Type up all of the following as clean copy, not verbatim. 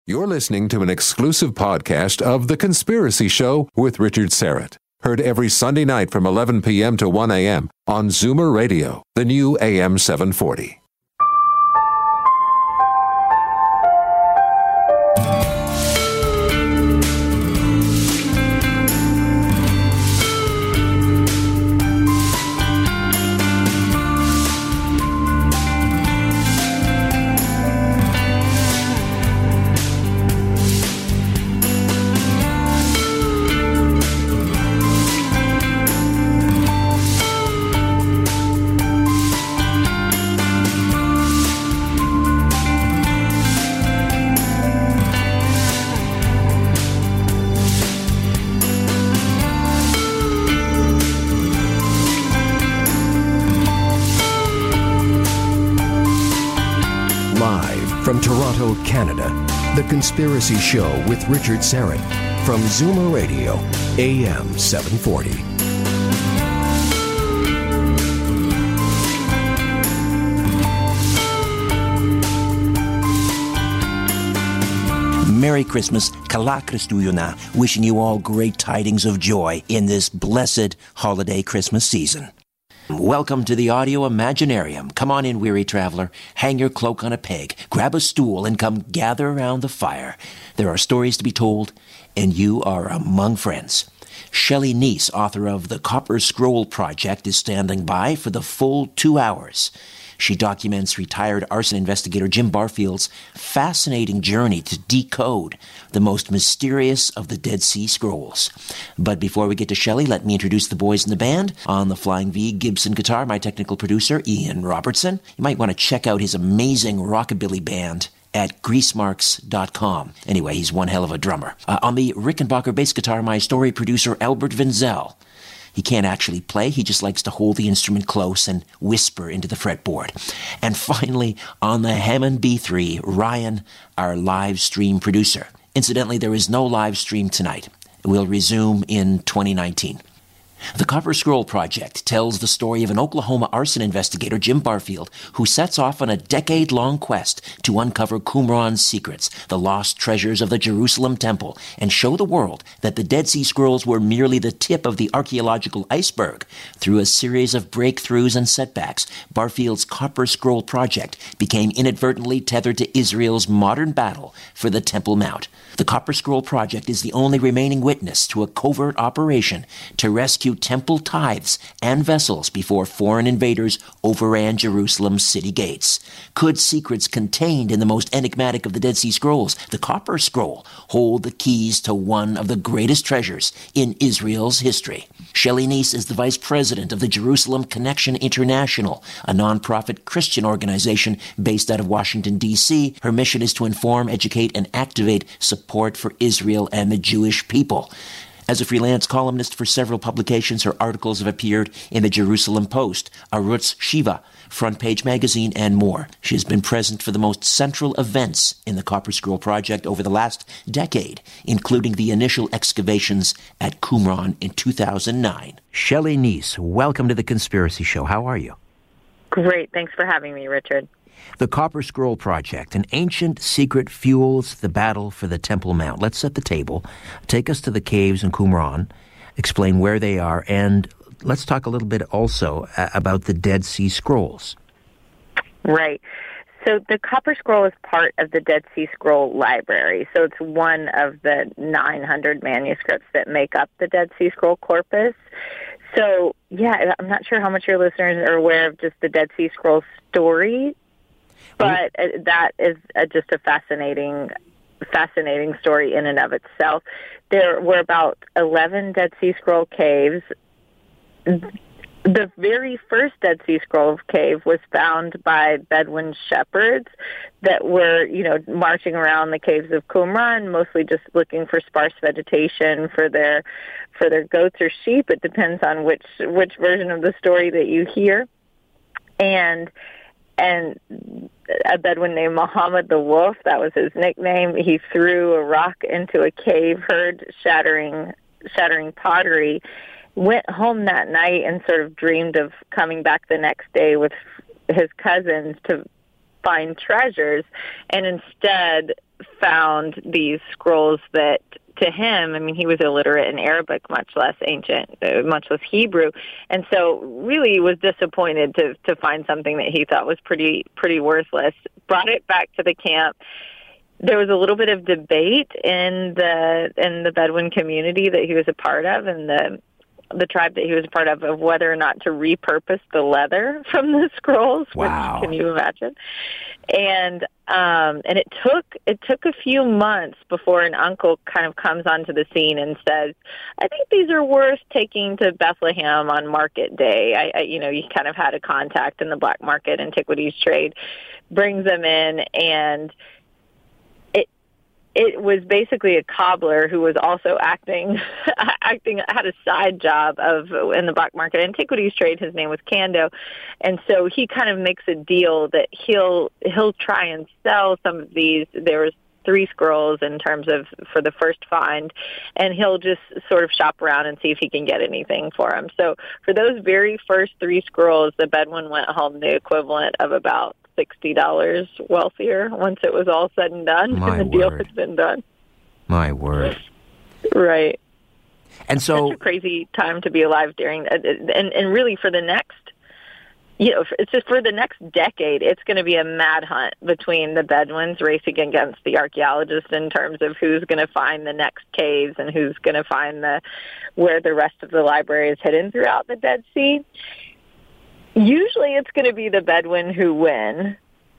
You're listening to an exclusive podcast of The Conspiracy Show with Richard Syrett. Heard every Sunday night from 11 p.m. to 1 a.m. on Zoomer Radio, the new AM 740. From Toronto, Canada, The Conspiracy Show with Richard Syrett from Zoomer Radio, AM 740. Merry Christmas, Kala Kristuyuna, wishing you all great tidings of joy in this blessed holiday Christmas season. Welcome to the Audio Imaginarium. Come on in, weary traveler. Hang your cloak on a peg, grab a stool, and come gather around the fire. There are stories to be told, and you are among friends. Shelley Neese, author of The Copper Scroll Project, is standing by for the full 2 hours. She documents retired arson investigator Jim Barfield's fascinating journey to decode the most mysterious of the Dead Sea Scrolls. But before we get to Shelley, let me introduce the boys in the band. On the Flying V Gibson guitar, my technical producer, Ian Robertson. You might want to check out his amazing rockabilly band at greasemarks.com. Anyway, he's one hell of a drummer. On the Rickenbacker bass guitar, my story producer, Albert Vinzel. He can't actually play, he just likes to hold the instrument close and whisper into the fretboard. And finally, on the Hammond B3, Ryan, our live stream producer. Incidentally, there is no live stream tonight. We'll resume in 2019. The Copper Scroll Project tells the story of an Oklahoma arson investigator, Jim Barfield, who sets off on a decade-long quest to uncover Qumran's secrets, the lost treasures of the Jerusalem Temple, and show the world that the Dead Sea Scrolls were merely the tip of the archaeological iceberg. Through a series of breakthroughs and setbacks, Barfield's Copper Scroll Project became inadvertently tethered to Israel's modern battle for the Temple Mount. The Copper Scroll Project is the only remaining witness to a covert operation to rescue temple tithes and vessels before foreign invaders overran Jerusalem's city gates. Could secrets contained in the most enigmatic of the Dead Sea Scrolls, the Copper Scroll, hold the keys to one of the greatest treasures in Israel's history? Shelley Neese is the vice president of the Jerusalem Connection International, a nonprofit Christian organization based out of Washington, D.C. Her mission is to inform, educate, and activate support for Israel and the Jewish people. As a freelance columnist for several publications, her articles have appeared in the Jerusalem Post, Arutz Shiva, Front Page Magazine, and more. She has been present for the most central events in the Copper Scroll Project over the last decade, including the initial excavations at Qumran in 2009. Shelley Neese, welcome to The Conspiracy Show. How are you? Great. Thanks for having me, Richard. The Copper Scroll Project, an ancient secret fuels the battle for the Temple Mount. Let's set the table. Take us to the caves in Qumran, explain where they are, and let's talk a little bit also about the Dead Sea Scrolls. Right. So the Copper Scroll is part of the Dead Sea Scroll Library. So it's one of the 900 manuscripts that make up the Dead Sea Scroll corpus. So, yeah, I'm not sure how much your listeners are aware of just the Dead Sea Scroll story, but that is just a fascinating story in and of itself. There were about 11 Dead Sea Scroll caves. The very first Dead Sea Scroll cave was found by Bedouin shepherds that were, marching around the caves of Qumran, mostly just looking for sparse vegetation for their goats or sheep. It depends on which version of the story that you hear. And a Bedouin named Muhammad the Wolf, that was his nickname, he threw a rock into a cave, heard shattering pottery, went home that night and sort of dreamed of coming back the next day with his cousins to find treasures, and instead found these scrolls that, to him, I mean, he was illiterate in Arabic, much less Hebrew, and so really was disappointed to find something that he thought was pretty worthless. Brought it back to the camp. There was a little bit of debate in the Bedouin community that he was a part of, and the tribe that he was a part of whether or not to repurpose the leather from the scrolls. Wow. Which, can you imagine? And it took a few months before an uncle kind of comes onto the scene and says, "I think these are worth taking to Bethlehem on market day." He kind of had a contact in the black market antiquities trade, brings them in, and it was basically a cobbler who was also acting had a side job in the black market antiquities trade. His name was Kando, and so he kind of makes a deal that he'll try and sell some of these. There was 3 scrolls in terms of for the first find, and he'll just sort of shop around and see if he can get anything for them. So for those very first 3 scrolls, the Bedouin went home the equivalent of about $60 wealthier once it was all said and done, and the deal had been done. My word. Right. And so, such a crazy time to be alive during, and really for the next, it's just for the next decade, it's going to be a mad hunt between the Bedouins racing against the archaeologists in terms of who's going to find the next caves and who's going to find where the rest of the library is hidden throughout the Dead Sea. Usually it's going to be the Bedouin who win.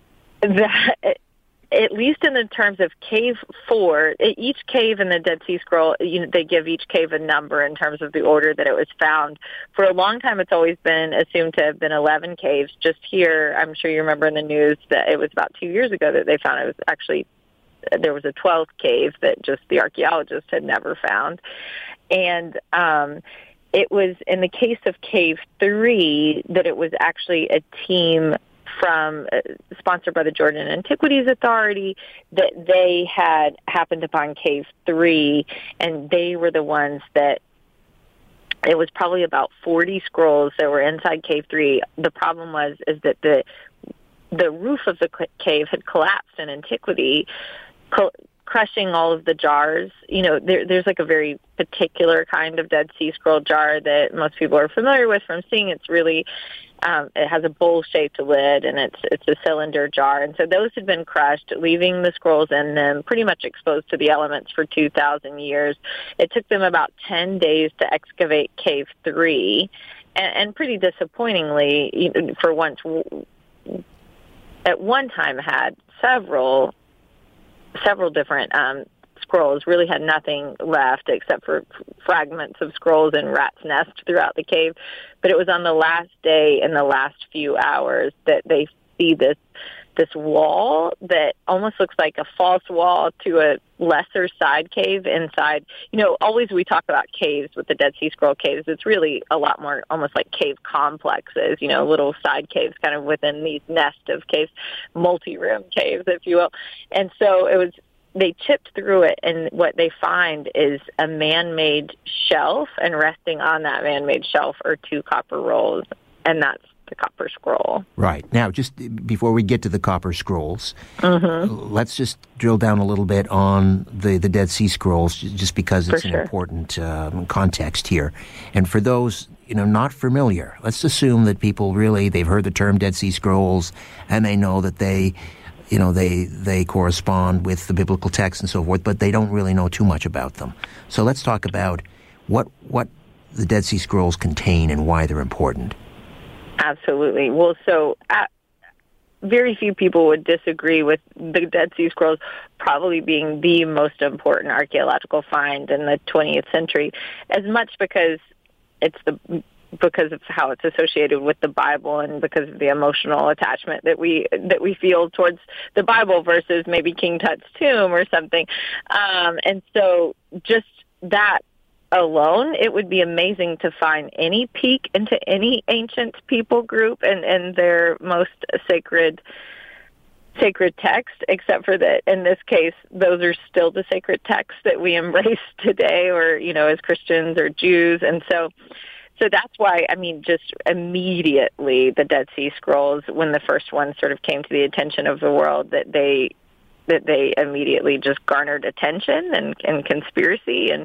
At least in the terms of Cave 4, each cave in the Dead Sea Scroll, they give each cave a number in terms of the order that it was found. For a long time, it's always been assumed to have been 11 caves. Just here, I'm sure you remember in the news that it was about 2 years ago that they found it was actually, there was a 12th cave that just the archaeologists had never found. And it was in the case of Cave 3 that it was actually a team from sponsored by the Jordan Antiquities Authority that they had happened upon Cave 3, and they were the ones that it was probably about 40 scrolls that were inside Cave 3. The problem is that the roof of the cave had collapsed in antiquity, crushing all of the jars. There's like a very particular kind of Dead Sea Scroll jar that most people are familiar with from seeing. It's really, it has a bowl-shaped lid, and it's a cylinder jar. And so those had been crushed, leaving the scrolls in them pretty much exposed to the elements for 2,000 years. It took them about 10 days to excavate Cave 3, and pretty disappointingly, for once, at one time had several different scrolls, really had nothing left except for fragments of scrolls and rats' nests throughout the cave. But it was on the last day, in the last few hours, that they see this wall that almost looks like a false wall to a lesser side cave inside. Always we talk about caves with the Dead Sea Scroll caves. It's really a lot more almost like cave complexes, little side caves kind of within these nest of caves, multi-room caves, if you will. And so they chipped through it, and what they find is a man-made shelf, and resting on that man-made shelf are 2 copper rolls, and that's the Copper Scroll. Right. Now, just before we get to the Copper Scrolls, let's just drill down a little bit on the Dead Sea Scrolls, just because it's an important context here. And for those not familiar, let's assume that people they've heard the term Dead Sea Scrolls, and they know that they correspond with the biblical text and so forth, but they don't really know too much about them. So let's talk about what the Dead Sea Scrolls contain and why they're important. Absolutely. Well, so very few people would disagree with the Dead Sea Scrolls probably being the most important archaeological find in the 20th century, as much because of how it's associated with the Bible and because of the emotional attachment that we feel towards the Bible versus maybe King Tut's tomb or something. And so just that alone, it would be amazing to find any peek into any ancient people group and their most sacred text, except for that in this case, those are still the sacred texts that we embrace today, or, as Christians or Jews. And so that's why, just immediately the Dead Sea Scrolls, when the first one sort of came to the attention of the world, that they that they immediately just garnered attention and conspiracy, and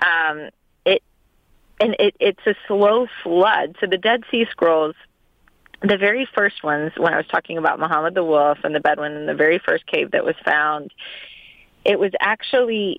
it's a slow flood. So the Dead Sea Scrolls, the very first ones, when I was talking about Muhammad the Wolf and the Bedouin, and the very first cave that was found, it was actually,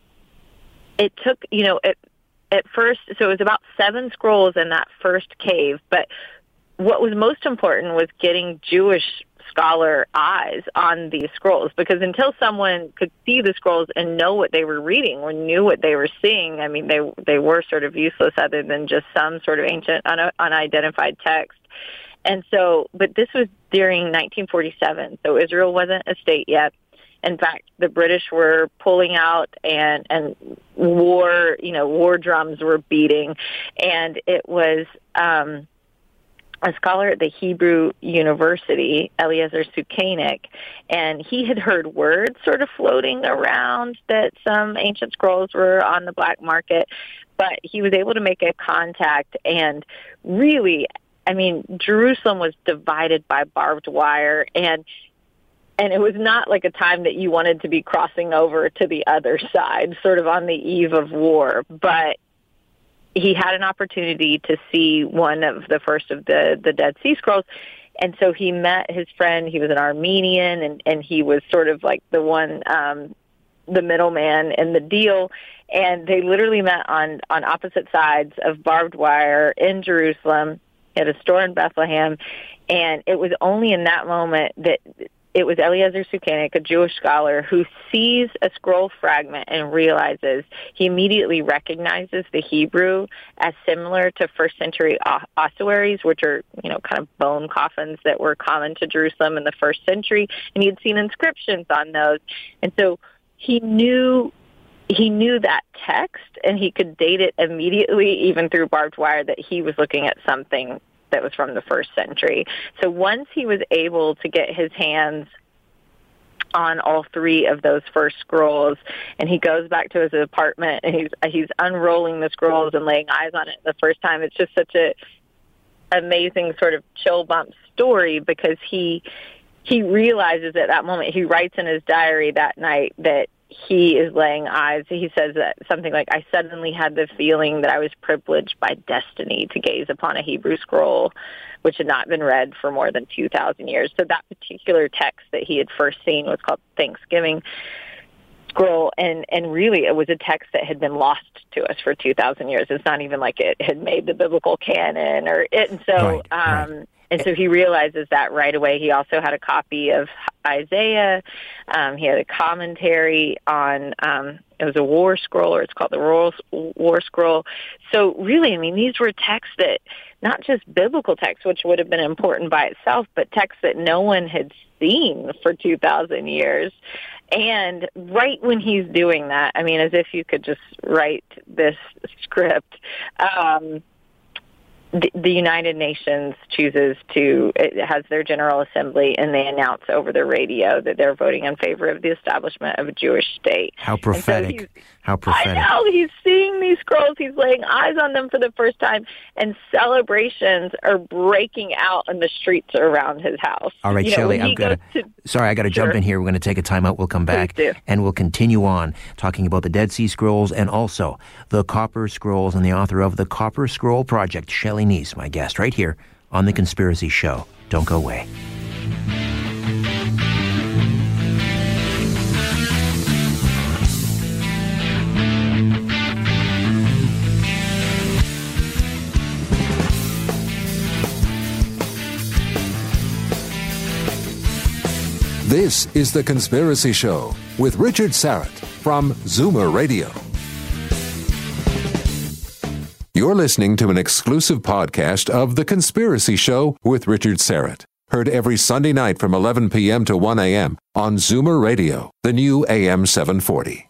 it took, at first, so it was about 7 scrolls in that first cave, but what was most important was getting Jewish scholar eyes on these scrolls, because until someone could see the scrolls and know what they were reading or knew what they were seeing, I mean, they were sort of useless other than just some sort of ancient unidentified text. And so, but this was during 1947, so Israel wasn't a state yet. In fact, the British were pulling out, and war drums were beating, and it was a scholar at the Hebrew University, Eliezer Sukenik, and he had heard words sort of floating around that some ancient scrolls were on the black market, but he was able to make a contact, and really, I mean, Jerusalem was divided by barbed wire, and it was not like a time that you wanted to be crossing over to the other side, sort of on the eve of war. But he had an opportunity to see one of the first of the Dead Sea Scrolls. And so he met his friend. He was an Armenian, and he was sort of like the one, the middleman in the deal. And they literally met on opposite sides of barbed wire in Jerusalem. He had a store in Bethlehem. And it was only in that moment that it was Eliezer Sukenik, a Jewish scholar, who sees a scroll fragment and realizes, he immediately recognizes the Hebrew as similar to first century ossuaries, which are, kind of bone coffins that were common to Jerusalem in the first century. And he had seen inscriptions on those. And so he knew that text, and he could date it immediately, even through barbed wire, that he was looking at something that was from the first century. So once he was able to get his hands on all 3 of those first scrolls, and he goes back to his apartment, and he's unrolling the scrolls and laying eyes on it the first time, it's just such a amazing sort of chill bump story, because he realizes at that moment, he writes in his diary that night that he is laying eyes. He says that something like, I suddenly had the feeling that I was privileged by destiny to gaze upon a Hebrew scroll, which had not been read for more than 2,000 years. So that particular text that he had first seen was called Thanksgiving Scroll, and really it was a text that had been lost to us for 2,000 years. It's not even like it had made the biblical canon or it. And so, right. And so he realizes that right away. He also had a copy of Isaiah. He had a commentary on, it was a war scroll, or it's called the War Scroll. So really, I mean, these were texts that, not just biblical texts, which would have been important by itself, but texts that no one had seen for 2,000 years. And right when he's doing that, I mean, as if you could just write this script, the United Nations it has their General Assembly, and they announce over the radio that they're voting in favor of the establishment of a Jewish state. How prophetic. So How prophetic. I know. He's seeing these scrolls. He's laying eyes on them for the first time, and celebrations are breaking out in the streets around his house. All right, Shelley, I got to jump in here. We're going to take a time out. We'll come back, and we'll continue on talking about the Dead Sea Scrolls and also the Copper Scrolls, and the author of the Copper Scroll Project, Shelley Neese, my guest, right here on The Conspiracy Show. Don't go away. This is The Conspiracy Show with Richard Syrett from Zoomer Radio. You're listening to an exclusive podcast of The Conspiracy Show with Richard Syrett. Heard every Sunday night from 11 p.m. to 1 a.m. on Zoomer Radio, the new AM 740.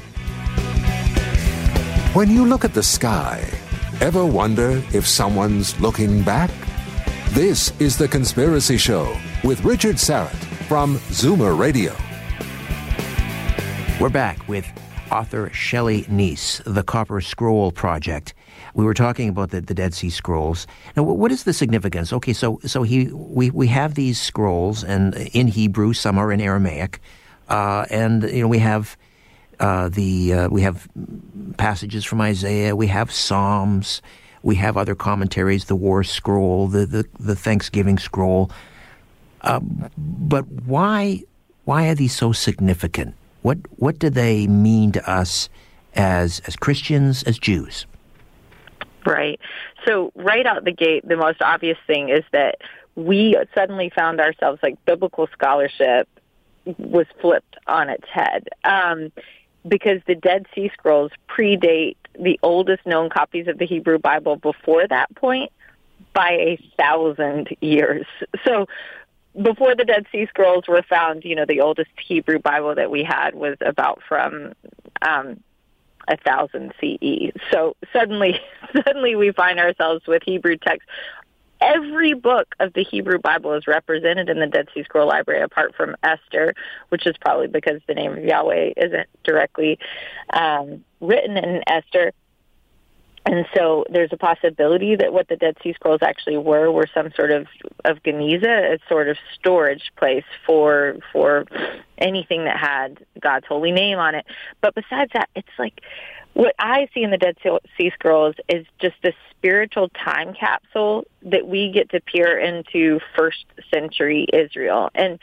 When you look at the sky, ever wonder if someone's looking back? This is The Conspiracy Show with Richard Syrett from Zoomer Radio. We're back with author Shelley Neese, The Copper Scroll Project. We were talking about the Dead Sea Scrolls. Now, what is the significance? Okay, we have these scrolls, and in Hebrew, some are in Aramaic. and we have we have passages from Isaiah, we have Psalms, we have other commentaries, the War Scroll, the Thanksgiving Scroll. But why are these so significant? What do they mean to us as Christians, as Jews? Right. So right out the gate, the most obvious thing is that we suddenly found ourselves, like, biblical scholarship was flipped on its head, because the Dead Sea Scrolls predate the oldest known copies of the Hebrew Bible before that point by 1,000 years. So before the Dead Sea Scrolls were found, the oldest Hebrew Bible that we had was about from 1000 CE. So suddenly we find ourselves with Hebrew texts. Every book of the Hebrew Bible is represented in the Dead Sea Scroll Library, apart from Esther, which is probably because the name of Yahweh isn't directly written in Esther. And so there's a possibility that what the Dead Sea Scrolls actually were some sort of Geniza, a sort of storage place for anything that had God's holy name on it. But besides that, it's like, what I see in the Dead Sea Scrolls is just a spiritual time capsule that we get to peer into first century Israel. And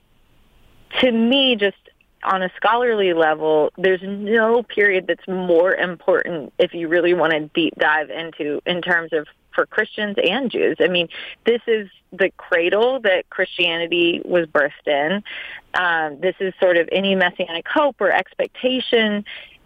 to me, just on a scholarly level, there's no period that's more important if you really want to deep dive into in terms of for Christians and Jews. I mean, this is the cradle that Christianity was birthed in. This is sort of any messianic hope or expectation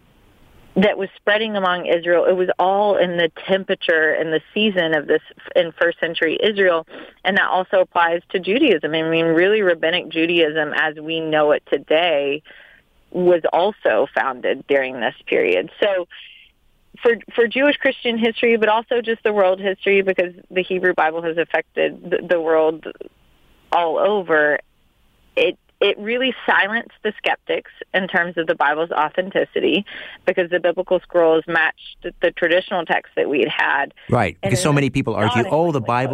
that was spreading among Israel. It was all in the temperature and the season of this in first century Israel, and that also applies to Judaism. I mean, really, Rabbinic Judaism as we know it today was also founded during this period. So for Jewish Christian history, but also just the world history, because the Hebrew Bible has affected the world all over, it really silenced the skeptics in terms of the Bible's authenticity, because the biblical scrolls matched the traditional texts that we had. Right, because so many people argue, the Bible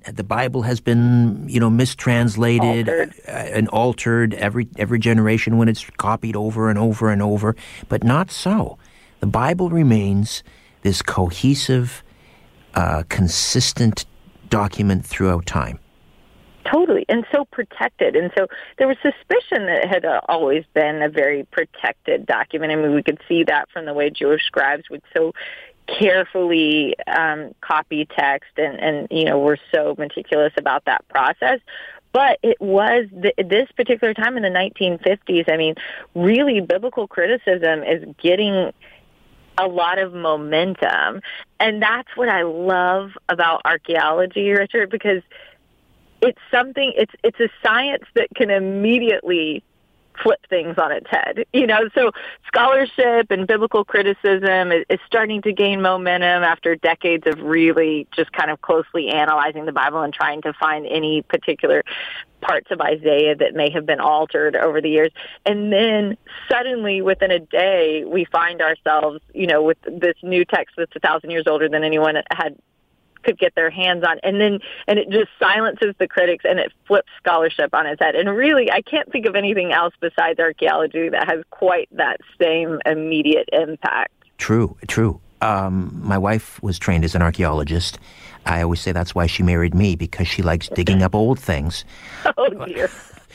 has been mistranslated and altered every generation when it's copied over and over and over, but not so. The Bible remains this cohesive, consistent document throughout time. Totally, and so protected. And so there was suspicion that it had always been a very protected document. I mean, we could see that from the way Jewish scribes would so carefully copy text and were so meticulous about that process. But it was this particular time in the 1950s, I mean, really biblical criticism is getting a lot of momentum. And that's what I love about archaeology, Richard, because it's a science that can immediately flip things on its head. So scholarship and biblical criticism is starting to gain momentum after decades of really just kind of closely analyzing the Bible and trying to find any particular parts of Isaiah that may have been altered over the years. And then suddenly, within a day, we find ourselves, with this new text that's 1,000 years older than anyone could get their hands on, and it just silences the critics and it flips scholarship on its head. And really, I can't think of anything else besides archaeology that has quite that same immediate impact. True. My wife was trained as an archaeologist. I always say that's why she married me, because she likes digging up old things. Oh dear.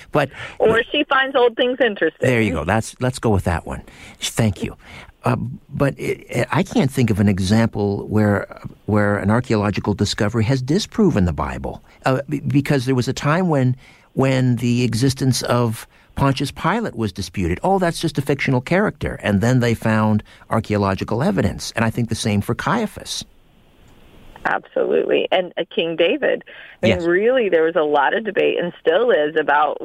Or she finds old things interesting. There you go. Let's go with that one. Thank you. But I can't think of an example where an archaeological discovery has disproven the Bible, because there was a time when the existence of Pontius Pilate was disputed. Oh, that's just a fictional character. And then they found archaeological evidence. And I think the same for Caiaphas. Absolutely. And King David. I mean, yes. Really, there was a lot of debate, and still is,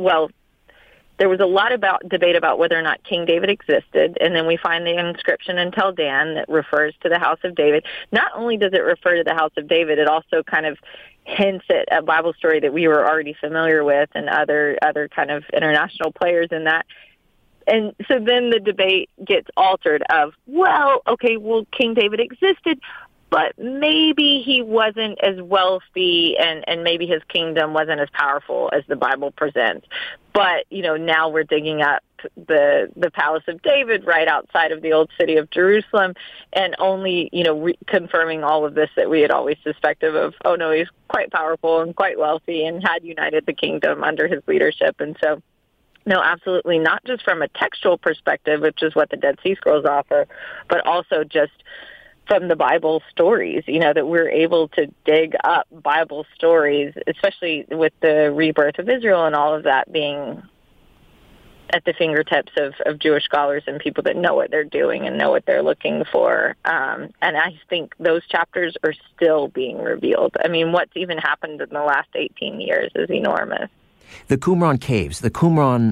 there was a lot about debate about whether or not King David existed, and then we find the inscription in Tel Dan that refers to the house of David. Not only does it refer to the house of David, it also kind of hints at a Bible story that we were already familiar with and other kind of international players in that. And so then the debate gets altered of, King David existed, but maybe he wasn't as wealthy and maybe his kingdom wasn't as powerful as the Bible presents. But, now we're digging up the Palace of David right outside of the old city of Jerusalem and only, confirming all of this that we had always suspected of, oh, no, he's quite powerful and quite wealthy and had united the kingdom under his leadership. And so, no, absolutely not just from a textual perspective, which is what the Dead Sea Scrolls offer, but also just from the Bible stories, that we're able to dig up Bible stories, especially with the rebirth of Israel and all of that being at the fingertips of Jewish scholars and people that know what they're doing and know what they're looking for. And I think those chapters are still being revealed. I mean, what's even happened in the last 18 years is enormous. The Qumran caves, the Qumran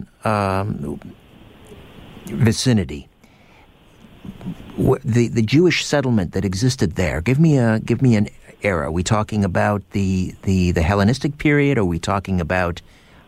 vicinity, the Jewish settlement that existed there. Give me an era. Are we talking about the Hellenistic period? Are we talking about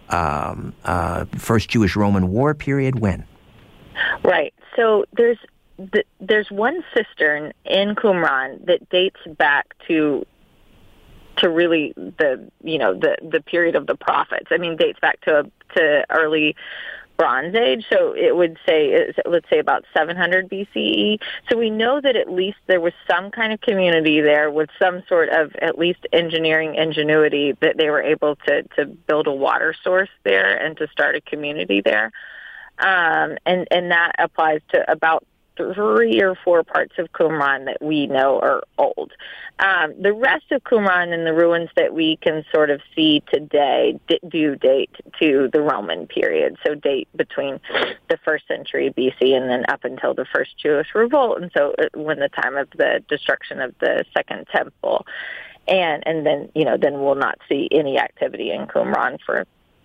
First Jewish-Roman War period? When? Right. So there's one cistern in Qumran that dates back to really the period of the prophets. I mean, dates back to early Bronze Age, so it would say, let's say about 700 BCE. So we know that at least there was some kind of community there with some sort of at least engineering ingenuity that they were able to build a water source there and to start a community there. And that applies to about 3 or 4 parts of Qumran that we know are old. The rest of Qumran and the ruins that we can sort of see today do date to the Roman period, so date between the 1st century BC and then up until the First Jewish Revolt, and so when the time of the destruction of the Second Temple. And then, then we'll not see any activity in Qumran for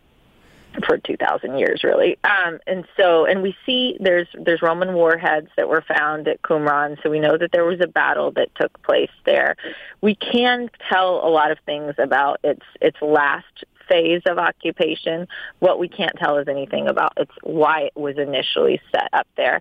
2,000 years, really. And we see there's Roman warheads that were found at Qumran, so we know that there was a battle that took place there. We can tell a lot of things about its last phase of occupation. What we can't tell is anything about why it was initially set up there.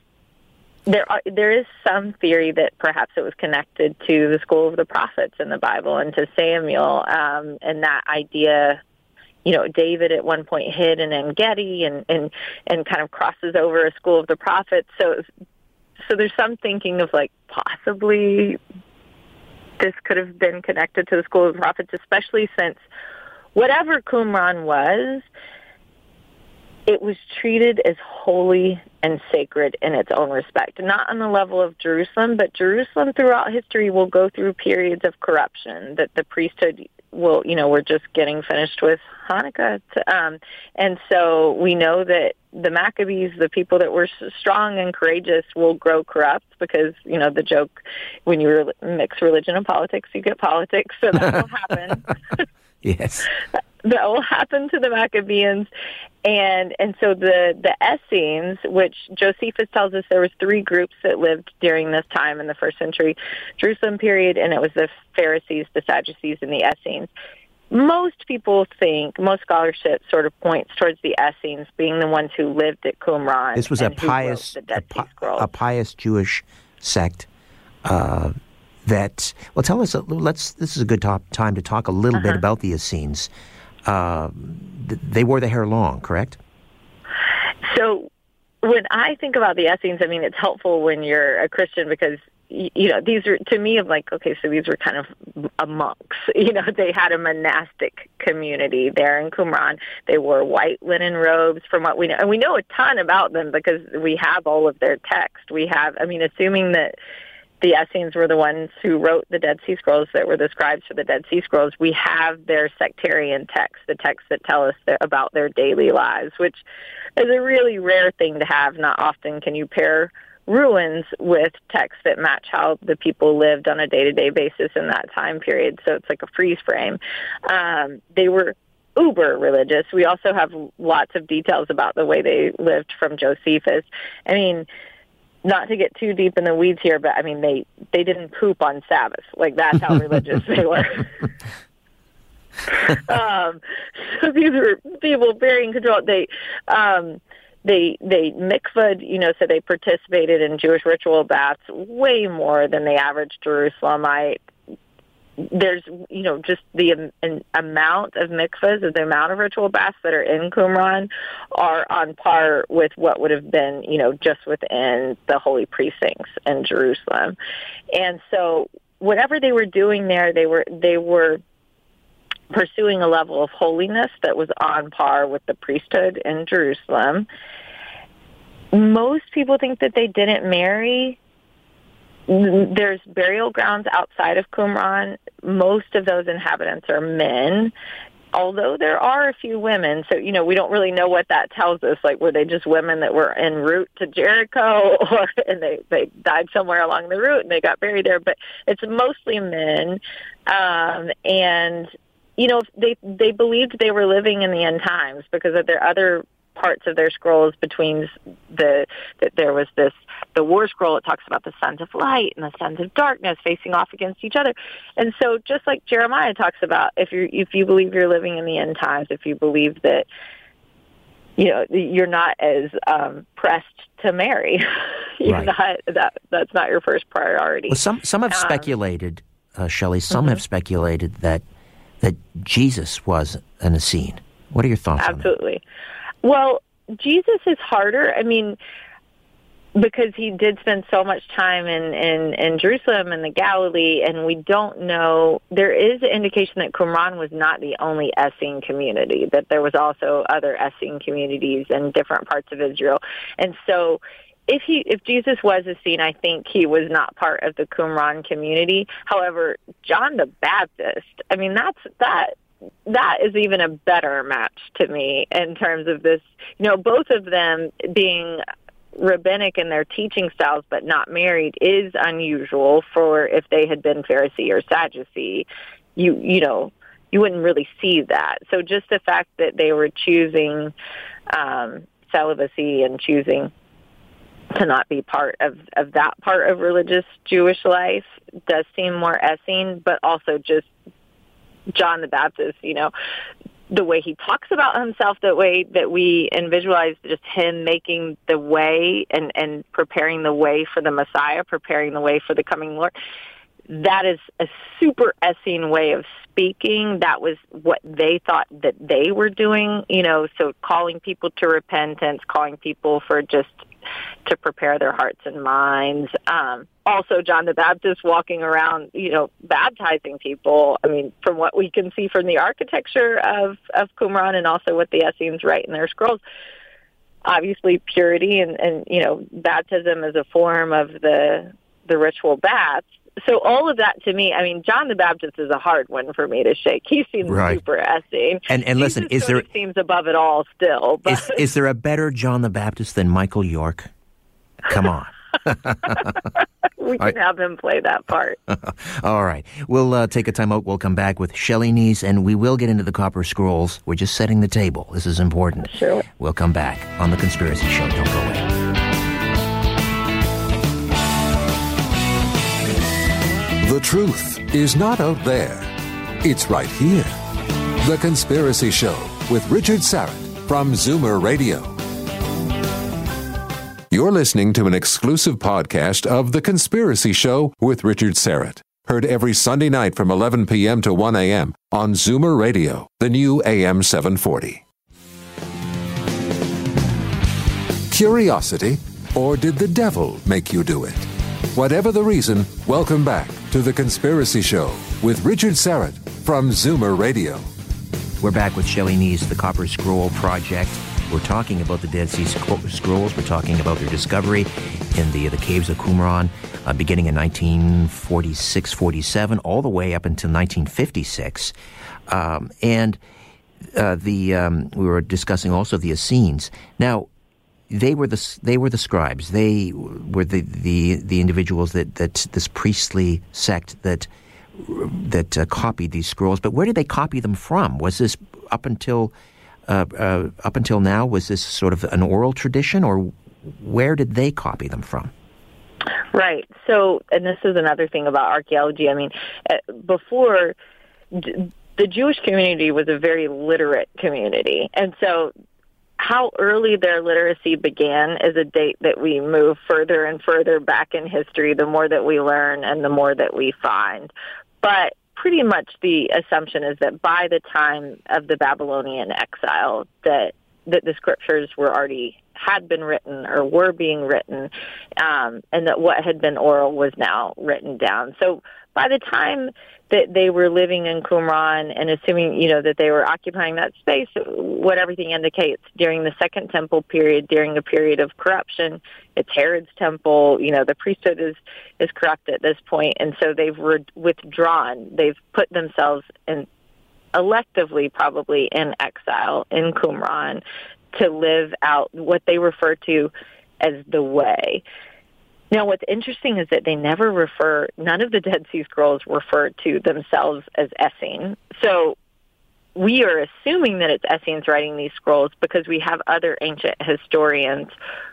There is some theory that perhaps it was connected to the school of the prophets in the Bible and to Samuel, and that idea. David at one point hid in En-Gedi and kind of crosses over a school of the prophets. So there's some thinking of possibly this could have been connected to the school of the prophets, especially since whatever Qumran was, it was treated as holy and sacred in its own respect. Not on the level of Jerusalem, but Jerusalem throughout history will go through periods of corruption that the priesthood will, we're just getting finished with Hanukkah. And so we know that the Maccabees, the people that were strong and courageous, will grow corrupt because, the joke, when you mix religion and politics, you get politics. So that will happen. Yes. That will happen to the Maccabeans. And so the Essenes, which Josephus tells us there was 3 groups that lived during this time in the 1st century Jerusalem period, and it was the Pharisees, the Sadducees, and the Essenes. Most people think, most scholarship sort of points towards the Essenes being the ones who lived at Qumran. This was a pious Jewish sect that, well, tell us, this is a good time to talk a little bit about the Essenes. They wore the hair long, correct? So when I think about the Essenes, I mean, it's helpful when you're a Christian because, these are, to me, so these were kind of monks. They had a monastic community there in Qumran. They wore white linen robes from what we know. And we know a ton about them because we have all of their text. Assuming that the Essenes were the ones who wrote the Dead Sea Scrolls that were the scribes for the Dead Sea Scrolls, we have their sectarian texts, the texts that tell us about their daily lives, which is a really rare thing to have. Not often can you pair ruins with texts that match how the people lived on a day-to-day basis in that time period. So it's like a freeze frame. They were uber religious. We also have lots of details about the way they lived from Josephus. Not to get too deep in the weeds here, but they didn't poop on Sabbath. That's how religious they were. So these were people very in control. They mikvahed, so they participated in Jewish ritual baths way more than the average Jerusalemite. There's, just the amount of mikvahs, the amount of ritual baths that are in Qumran are on par with what would have been, just within the holy precincts in Jerusalem. And so whatever they were doing there, they were pursuing a level of holiness that was on par with the priesthood in Jerusalem. Most people think that they didn't marry. There's burial grounds outside of Qumran. Most of those inhabitants are men, although there are a few women. So, we don't really know what that tells us. Like, were they just women that were en route to Jericho, and they died somewhere along the route and they got buried there? But it's mostly men. And, they believed they were living in the end times because of their other parts of their scrolls between that there was the war scroll. It talks about the sons of light and the sons of darkness facing off against each other. And so just like Jeremiah talks about, if you believe you're living in the end times, if you believe that, you're not as pressed to marry, that's not your first priority. Well, some have speculated, Shelley, have speculated that Jesus was an Essene. What are your thoughts on that? Absolutely. Well, Jesus is harder. I mean, because he did spend so much time in Jerusalem and the Galilee, and we don't know. There is an indication that Qumran was not the only Essene community, that there was also other Essene communities in different parts of Israel. And so if Jesus was Essene, I think he was not part of the Qumran community. However, John the Baptist, I mean, that is even a better match to me in terms of this, both of them being rabbinic in their teaching styles but not married is unusual for if they had been Pharisee or Sadducee. You wouldn't really see that. So just the fact that they were choosing celibacy and choosing to not be part of that part of religious Jewish life does seem more Essene, but also just John the Baptist, the way he talks about himself, the way that we visualize just him making the way and preparing the way for the Messiah, preparing the way for the coming Lord. That is a super Essene way of speaking. That was what they thought that they were doing, so calling people to repentance, calling people for just to prepare their hearts and minds. Also, John the Baptist walking around, baptizing people. I mean, from what we can see from the architecture of Qumran and also what the Essenes write in their scrolls, obviously purity and baptism is a form of the ritual baths. So all of that to me, I mean, John the Baptist is a hard one for me to shake. He seems super Essene. And listen, seems above it all still. But is there a better John the Baptist than Michael York? Come on. We can have him play that part. All right. We'll take a time out. We'll come back with Shelley Neese, and we will get into the Copper Scrolls. We're just setting the table. This is important. Sure. We'll come back on The Conspiracy Show. Don't go away. The truth is not out there. It's right here. The Conspiracy Show with Richard Syrett from Zoomer Radio. You're listening to an exclusive podcast of The Conspiracy Show with Richard Syrett. Heard every Sunday night from 11 p.m. to 1 a.m. on Zoomer Radio, the new AM 740. Curiosity, or did the devil make you do it? Whatever the reason, welcome back to The Conspiracy Show with Richard Syrett from Zoomer Radio. We're back with Shelley Neese, the Copper Scroll Project. We're talking about the Dead Sea Scrolls. We're talking about their discovery in the caves of Qumran, beginning in 1946-47, all the way up until 1956. We were discussing also the Essenes. Now, they were the scribes. They were the individuals that this priestly sect that copied these scrolls. But where did they copy them from? Was this up until now? Was this sort of an oral tradition, or where did they copy them from? Right. So, and this is another thing about archaeology. I mean, before the Jewish community was a very literate community, and so how early their literacy began is a date that we move further and further back in history, the more that we learn and the more that we find. But pretty much the assumption is that by the time of the Babylonian exile, that the scriptures had been written or were being written, and that what had been oral was now written down. So by the time that they were living in Qumran, and assuming, that they were occupying that space, what everything indicates, during the Second Temple period, during a period of corruption, it's Herod's temple, the priesthood is corrupt at this point, and so they've withdrawn. They've put themselves in, electively probably, in exile in Qumran to live out what they refer to as the way. Now, what's interesting is that none of the Dead Sea Scrolls refer to themselves as Essene. So we are assuming that it's Essenes writing these scrolls because we have other ancient historians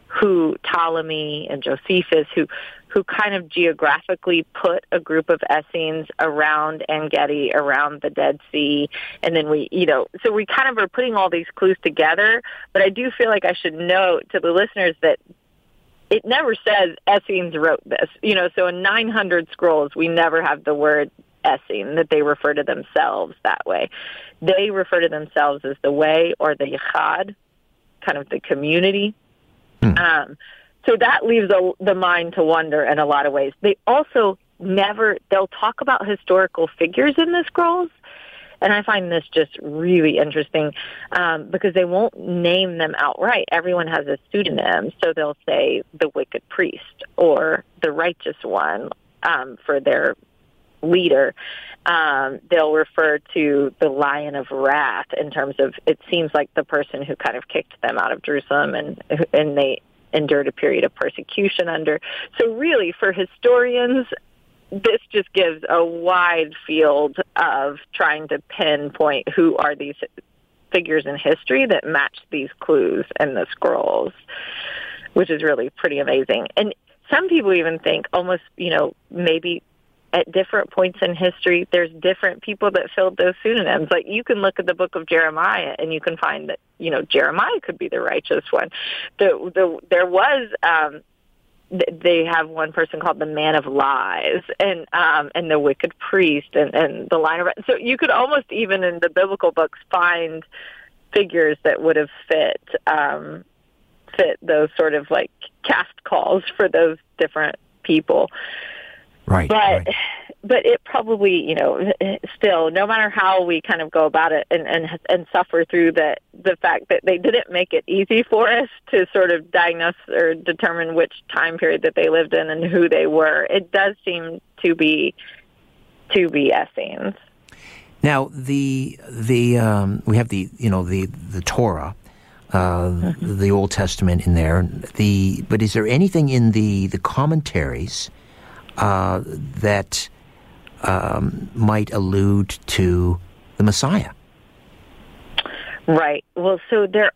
Ptolemy and Josephus, who kind of geographically put a group of Essenes around En-Gedi, around the Dead Sea. And then so we kind of are putting all these clues together. But I do feel like I should note to the listeners that it never says Essenes wrote this. So in 900 scrolls, we never have the word Essene, that they refer to themselves that way. They refer to themselves as the way, or the Yachad, kind of the community. So that leaves the mind to wonder in a lot of ways. They also they'll talk about historical figures in the scrolls, and I find this just really interesting because they won't name them outright. Everyone has a pseudonym, so they'll say the wicked priest or the righteous one for their leader. They'll refer to the Lion of Wrath in terms of, it seems like the person who kind of kicked them out of Jerusalem and they endured a period of persecution under. So really, for historians, this just gives a wide field of trying to pinpoint who are these figures in history that match these clues in the scrolls, which is really pretty amazing. And some people even think almost, maybe at different points in history, there's different people that filled those pseudonyms. Like, you can look at the book of Jeremiah and you can find that, Jeremiah could be the righteous one. There was, they have one person called the Man of Lies and the Wicked Priest and the Line of... So you could almost even in the biblical books find figures that would have fit those sort of like cast calls for those different people. Right. But it probably, still, no matter how we kind of go about it and suffer through the fact that they didn't make it easy for us to sort of diagnose or determine which time period that they lived in and who they were, it does seem to be Essenes. Now, we have the Torah, the Old Testament in there. But is there anything in the commentaries that might allude to the Messiah? Right. Well, so there's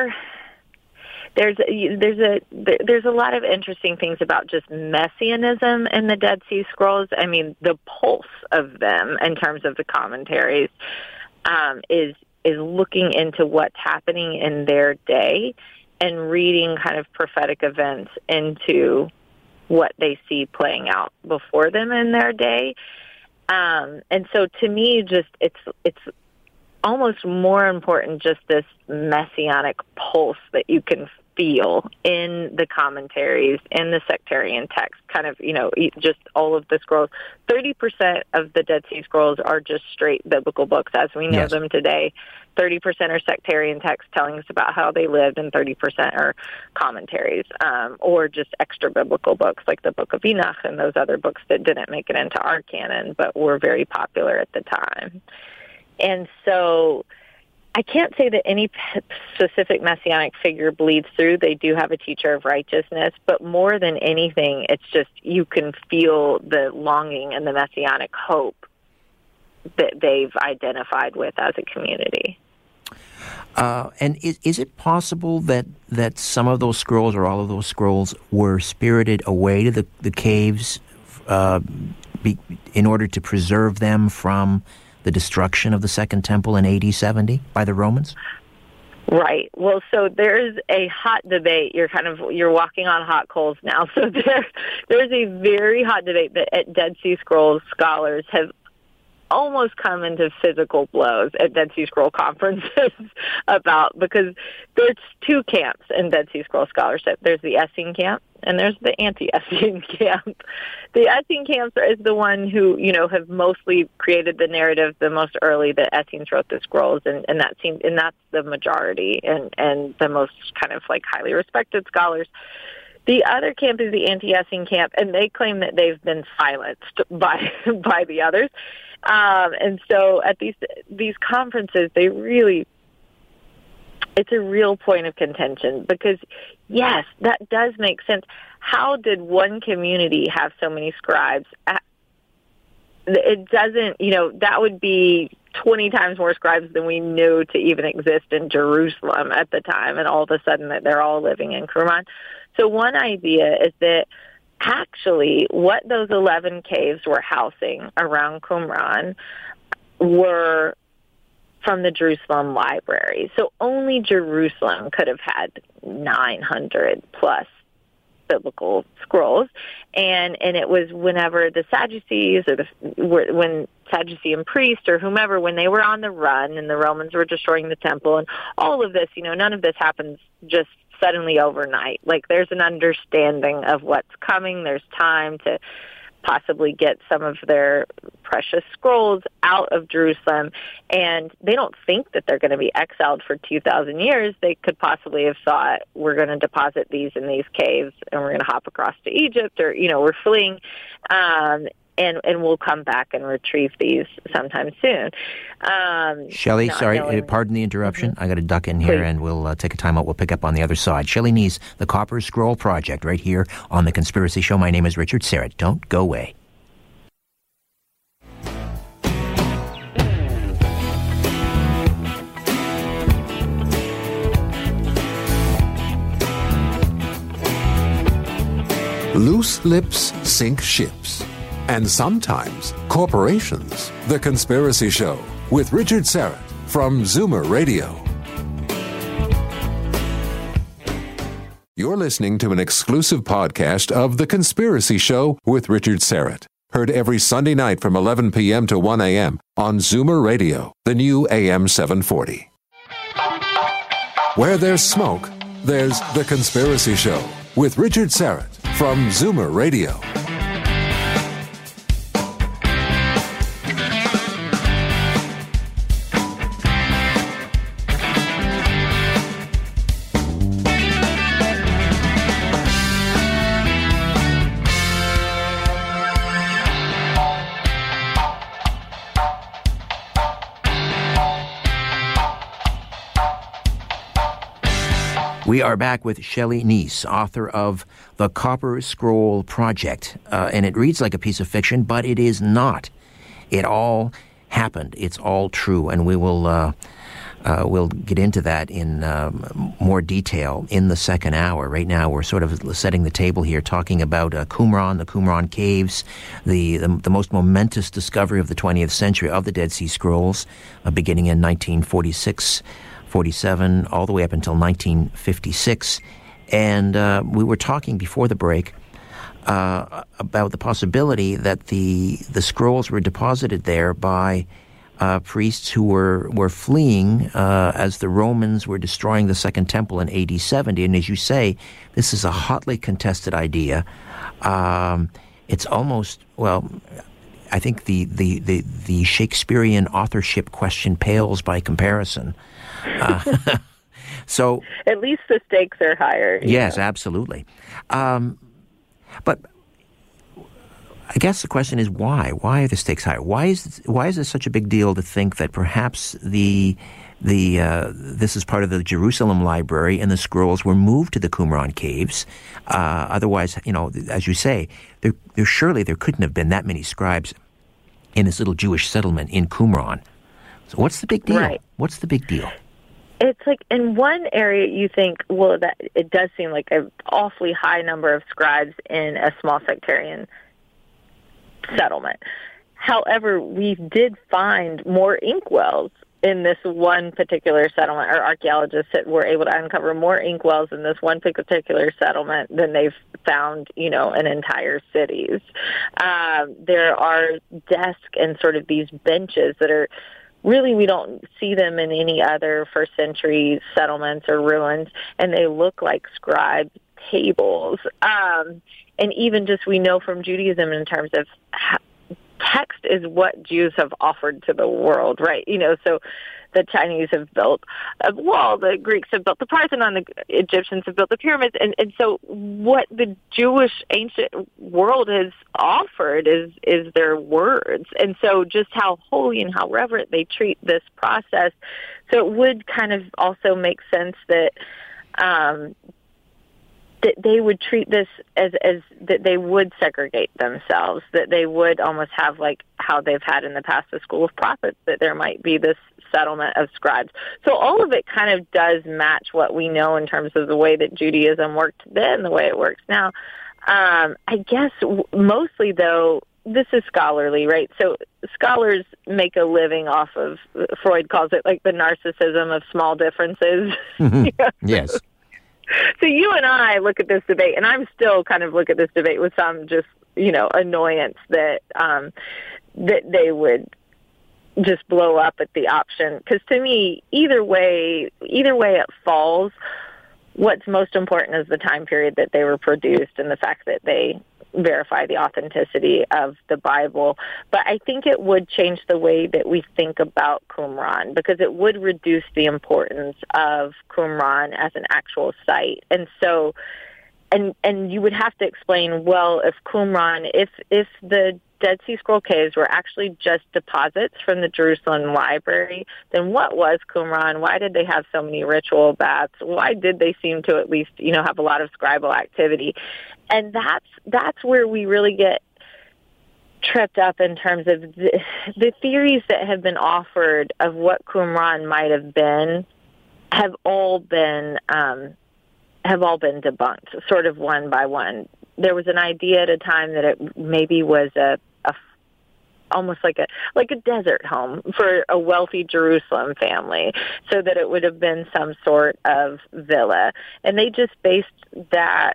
a lot of interesting things about just messianism in the Dead Sea Scrolls. I mean, the pulse of them in terms of the commentaries is looking into what's happening in their day and reading kind of prophetic events into what they see playing out before them in their day. And so to me, just it's almost more important, just this messianic pulse that you can feel in the commentaries, in the sectarian text, kind of, just all of the scrolls. 30% of the Dead Sea Scrolls are just straight biblical books as we know them today. 30% are sectarian texts telling us about how they lived, and 30% are commentaries, or just extra biblical books like the Book of Enoch and those other books that didn't make it into our canon but were very popular at the time. And so I can't say that any specific messianic figure bleeds through. They do have a teacher of righteousness, but more than anything, it's just you can feel the longing and the messianic hope that they've identified with as a community. And is it possible that some of those scrolls or all of those scrolls were spirited away to the caves in order to preserve them from the destruction of the Second Temple in AD 70 by the Romans? Right. Well, so there's a hot debate. You're walking on hot coals now. So there's a very hot debate that at Dead Sea Scrolls scholars have almost come into physical blows at Dead Sea Scroll conferences about, because there's two camps in Dead Sea Scroll scholarship. There's the Essene camp and there's the anti-Essene camp. The Essene camp is the one who, have mostly created the narrative the most early that Essenes wrote the scrolls, and that's the majority and the most kind of like highly respected scholars. The other camp is the anti-Essene camp, and they claim that they've been silenced by the others. And so at these conferences, it's a real point of contention, because yes, that does make sense. How did one community have so many scribes? It doesn't, that would be 20 times more scribes than we knew to even exist in Jerusalem at the time, and all of a sudden that they're all living in Qumran. So one idea is that actually what those 11 caves were housing around Qumran were from the Jerusalem library. So only Jerusalem could have had 900 plus biblical scrolls, and it was whenever the Sadducees when Sadducean priests or whomever, when they were on the run and the Romans were destroying the temple and all of this, none of this happens just suddenly overnight. Like, there's an understanding of what's coming. There's time to possibly get some of their precious scrolls out of Jerusalem, and they don't think that they're going to be exiled for 2,000 years. They could possibly have thought, we're going to deposit these in these caves and we're going to hop across to Egypt, or, we're fleeing, and we'll come back and retrieve these sometime soon. Shelley, sorry, pardon the interruption. I got to duck in here. Please. And we'll take a time out. We'll pick up on the other side. Shelley Neese, the Copper Scroll Project, right here on The Conspiracy Show. My name is Richard Syrett. Don't go away. Loose lips sink ships. And sometimes corporations. The Conspiracy Show with Richard Syrett from Zoomer Radio. You're listening to an exclusive podcast of The Conspiracy Show with Richard Syrett. Heard every Sunday night from 11 p.m. to 1 a.m. on Zoomer Radio, the new AM 740. Where there's smoke, there's The Conspiracy Show with Richard Syrett from Zoomer Radio. We are back with Shelley Neese, author of The Copper Scroll Project. And it reads like a piece of fiction, but it is not. It all happened. It's all true. And we will we'll get into that in more detail in the second hour. Right now, we're sort of setting the table here, talking about Qumran, the Qumran Caves, the most momentous discovery of the 20th century of the Dead Sea Scrolls, beginning in 1946. 47, all the way up until 1956. And we were talking before the break about the possibility that the scrolls were deposited there by priests who were fleeing as the Romans were destroying the Second Temple in AD 70. And as you say, this is a hotly contested idea. It's almost, well, I think the Shakespearean authorship question pales by comparison. So at least the stakes are higher. Yes, absolutely. But I guess the question is why? Why are the stakes higher? Why is it such a big deal to think that perhaps this is part of the Jerusalem library and the scrolls were moved to the Qumran caves? Otherwise, as you say, there couldn't have been that many scribes in this little Jewish settlement in Qumran. So what's the big deal? Right. What's the big deal? It's like in one area you think, well, that it does seem like an awfully high number of scribes in a small sectarian settlement. However, we did find more inkwells in this one particular settlement, or archaeologists were able to uncover more ink wells in this one particular settlement than they've found, in entire cities. There are desks and sort of these benches that are really, we don't see them in any other first century settlements or ruins, and they look like scribe tables. And even just we know from Judaism in terms of text is what Jews have offered to the world, right? So the Chinese have built a wall, the Greeks have built the Parthenon, the Egyptians have built the pyramids. And so what the Jewish ancient world has offered is their words. And so just how holy and how reverent they treat this process. So it would kind of also make sense that that they would treat this as that they would segregate themselves, that they would almost have like how they've had in the past the school of prophets, that there might be this settlement of scribes. So all of it kind of does match what we know in terms of the way that Judaism worked then, the way it works now. I guess mostly, though, this is scholarly, right? So scholars make a living off of, Freud calls it like the narcissism of small differences. Mm-hmm. Yes. So you and I look at this debate, and I'm still kind of look at this debate with some just, annoyance that that they would just blow up at the option. Because to me, either way it falls. What's most important is the time period that they were produced and the fact that they verify the authenticity of the Bible. But I think it would change the way that we think about Qumran, because it would reduce the importance of Qumran as an actual site. And so, and you would have to explain, well, if Qumran, if the Dead Sea Scroll caves were actually just deposits from the Jerusalem library, then what was Qumran? Why did they have so many ritual baths? Why did they seem to at least, have a lot of scribal activity? And that's where we really get tripped up in terms of the theories that have been offered of what Qumran might have been have all been debunked, sort of one by one. There was an idea at a time that it maybe was almost like a desert home for a wealthy Jerusalem family, so that it would have been some sort of villa. And they just based that,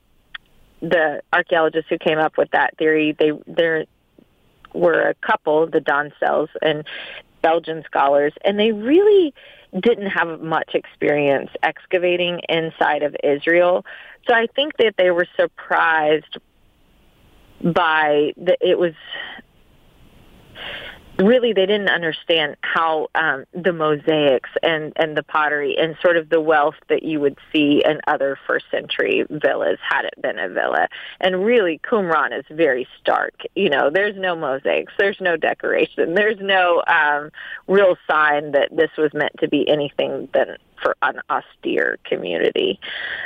the archaeologists who came up with that theory, there were a couple, the Doncels and Belgian scholars, and they really didn't have much experience excavating inside of Israel. So I think that they were surprised by it was really, they didn't understand how the mosaics and the pottery and sort of the wealth that you would see in other first century villas had it been a villa. And really, Qumran is very stark. There's no mosaics, there's no decoration, there's no real sign that this was meant to be anything than for an austere community.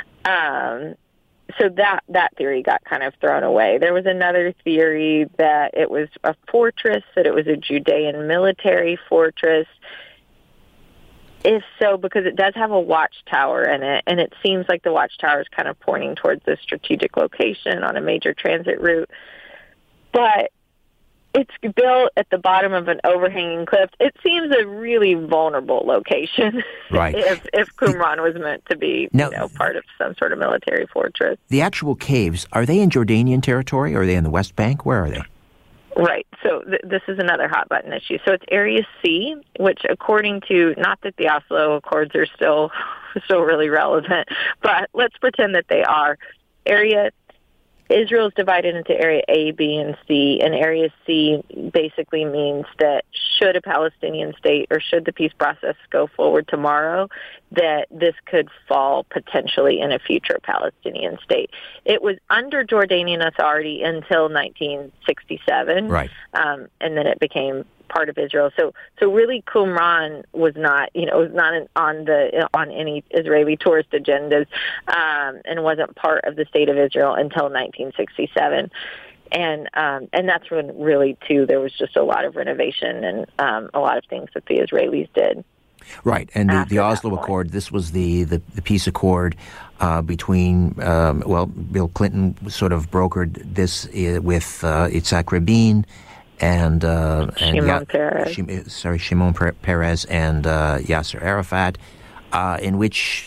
So that theory got kind of thrown away. There was another theory that it was a fortress, that it was a Judean military fortress. If so, because it does have a watchtower in it, and it seems like the watchtower is kind of pointing towards a strategic location on a major transit route. But it's built at the bottom of an overhanging cliff. It seems a really vulnerable location, right? if Qumran was meant to be, part of some sort of military fortress. The actual caves, are they in Jordanian territory, or are they in the West Bank? Where are they? Right. So this is another hot button issue. So it's Area C, which according to, not that the Oslo Accords are still really relevant, but let's pretend that they are. Israel is divided into Area A, B, and C, and Area C basically means that should a Palestinian state or should the peace process go forward tomorrow, that this could fall potentially in a future Palestinian state. It was under Jordanian authority until 1967, right? And then it became part of Israel. So really, Qumran was not, on any Israeli tourist agendas, and wasn't part of the state of Israel until 1967. And that's when really, too, there was just a lot of renovation and a lot of things that the Israelis did. Right, and the Oslo Accord, this was the peace accord between, Bill Clinton sort of brokered this with Yitzhak Rabin and Shimon Peres. Shimon Peres and Yasser Arafat, in which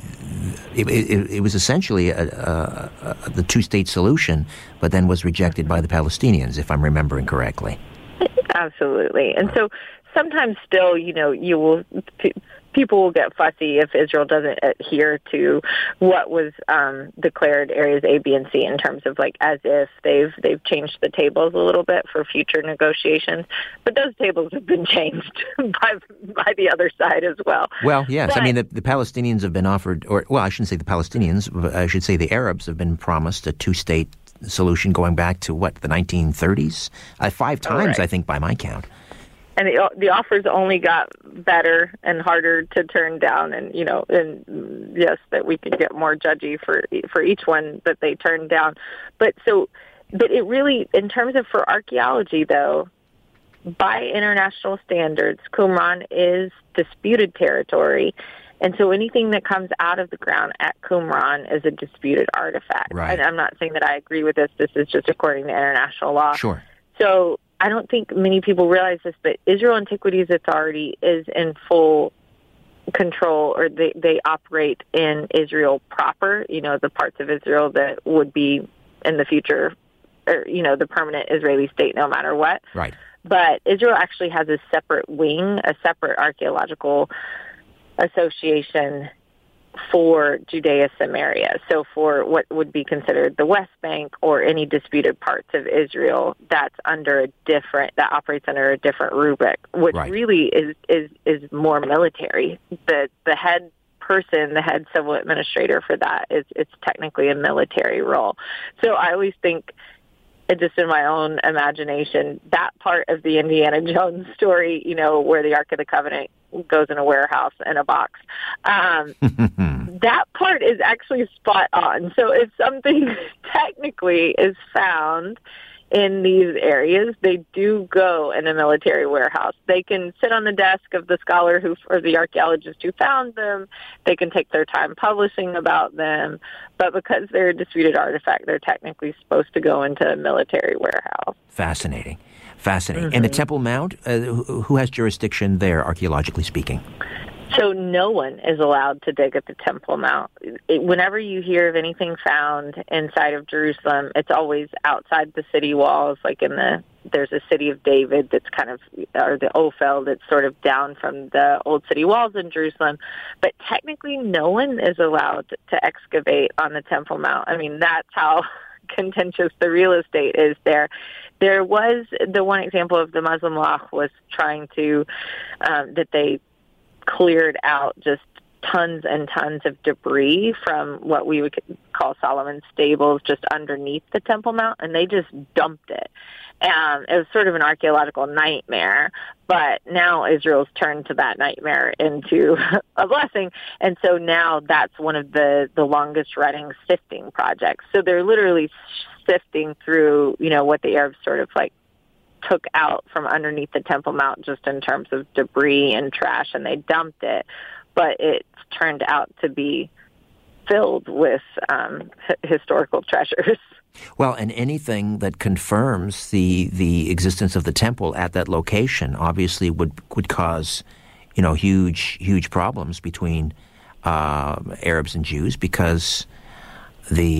it was essentially the two-state solution, but then was rejected by the Palestinians, if I'm remembering correctly. Absolutely. And so sometimes still, people will get fussy if Israel doesn't adhere to what was declared areas A, B, and C in terms of as if they've changed the tables a little bit for future negotiations. But those tables have been changed by the other side as well. Well, yes. But, the Palestinians have been offered, I shouldn't say the Palestinians, I should say the Arabs have been promised a two-state solution going back to, the 1930s? 5 times, right. I think, by my count. And the offers only got better and harder to turn down, and yes, that we could get more judgy for each one that they turned down. But it really, in terms of for archaeology, though, by international standards, Qumran is disputed territory, and so anything that comes out of the ground at Qumran is a disputed artifact. Right. And I'm not saying that I agree with this. This is just according to international law. Sure. So I don't think many people realize this, but Israel Antiquities Authority is in full control, or they operate in Israel proper, the parts of Israel that would be in the future, or, the permanent Israeli state no matter what. Right. But Israel actually has a separate wing, a separate archaeological association for Judea Samaria. So for what would be considered the West Bank or any disputed parts of Israel, that operates under a different rubric, which right. really is more military. The head person, the head civil administrator for that it's technically a military role. So I always think, just in my own imagination, that part of the Indiana Jones story, where the Ark of the Covenant goes in a warehouse in a box, that part is actually spot on. So if something technically is found in these areas, they do go in a military warehouse. They can sit on the desk of the scholar or the archaeologist who found them. They can take their time publishing about them. But because they're a disputed artifact, they're technically supposed to go into a military warehouse. Fascinating. And the Temple Mount, who has jurisdiction there, archaeologically speaking? So no one is allowed to dig at the Temple Mount. Whenever you hear of anything found inside of Jerusalem, it's always outside the city walls, there's a city of David that's or the Ophel that's sort of down from the old city walls in Jerusalem. But technically no one is allowed to excavate on the Temple Mount. That's how contentious the real estate is there. There was the one example of the Muslim Law was trying to, that they cleared out just tons and tons of debris from what we would call Solomon's stables just underneath the Temple Mount, and they just dumped it. And it was sort of an archaeological nightmare, but now Israel's turned to that nightmare into a blessing. And so now that's one of the longest running sifting projects. So they're literally sifting through, what the Arabs sort of took out from underneath the Temple Mount just in terms of debris and trash, and they dumped it. But it's turned out to be filled with historical treasures. Well, and anything that confirms the existence of the temple at that location obviously would cause, huge problems between Arabs and Jews, because the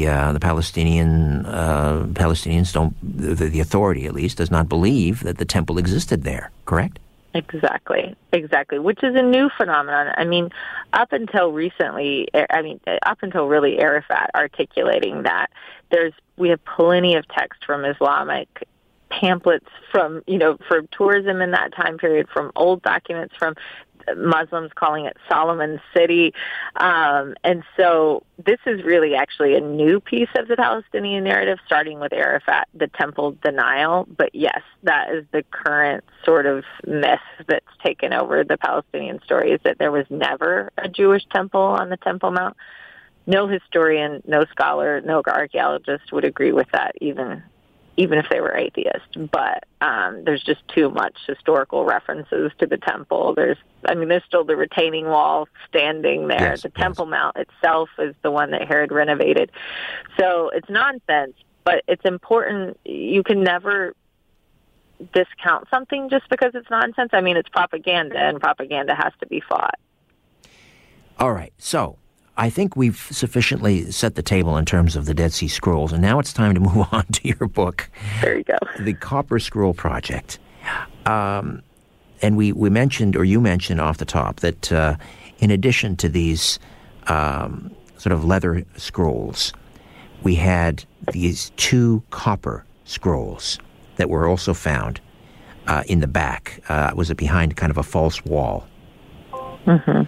Palestinians don't, the authority at least, does not believe that the temple existed there. Correct? Exactly, which is a new phenomenon. Up until recently, up until really Arafat articulating that, we have plenty of text from Islamic pamphlets from tourism in that time period, from old documents, from Muslims calling it Solomon's City. And so this is really actually a new piece of the Palestinian narrative, starting with Arafat, the temple denial. But yes, that is the current sort of myth that's taken over the Palestinian story, is that there was never a Jewish temple on the Temple Mount. No historian, no scholar, no archaeologist would agree with that, even if they were atheists. But there's just too much historical references to the temple. There's still the retaining wall standing there. Yes, the Temple Mount itself is the one that Herod renovated. So it's nonsense, but it's important. You can never discount something just because it's nonsense. I mean, it's propaganda, and propaganda has to be fought. All right. So I think we've sufficiently set the table in terms of the Dead Sea Scrolls, and now it's time to move on to your book. There you go. The Copper Scroll Project. And we mentioned, or you mentioned off the top, that in addition to these sort of leather scrolls, we had these 2 copper scrolls that were also found in the back. Was it behind kind of a false wall? Mm-hmm.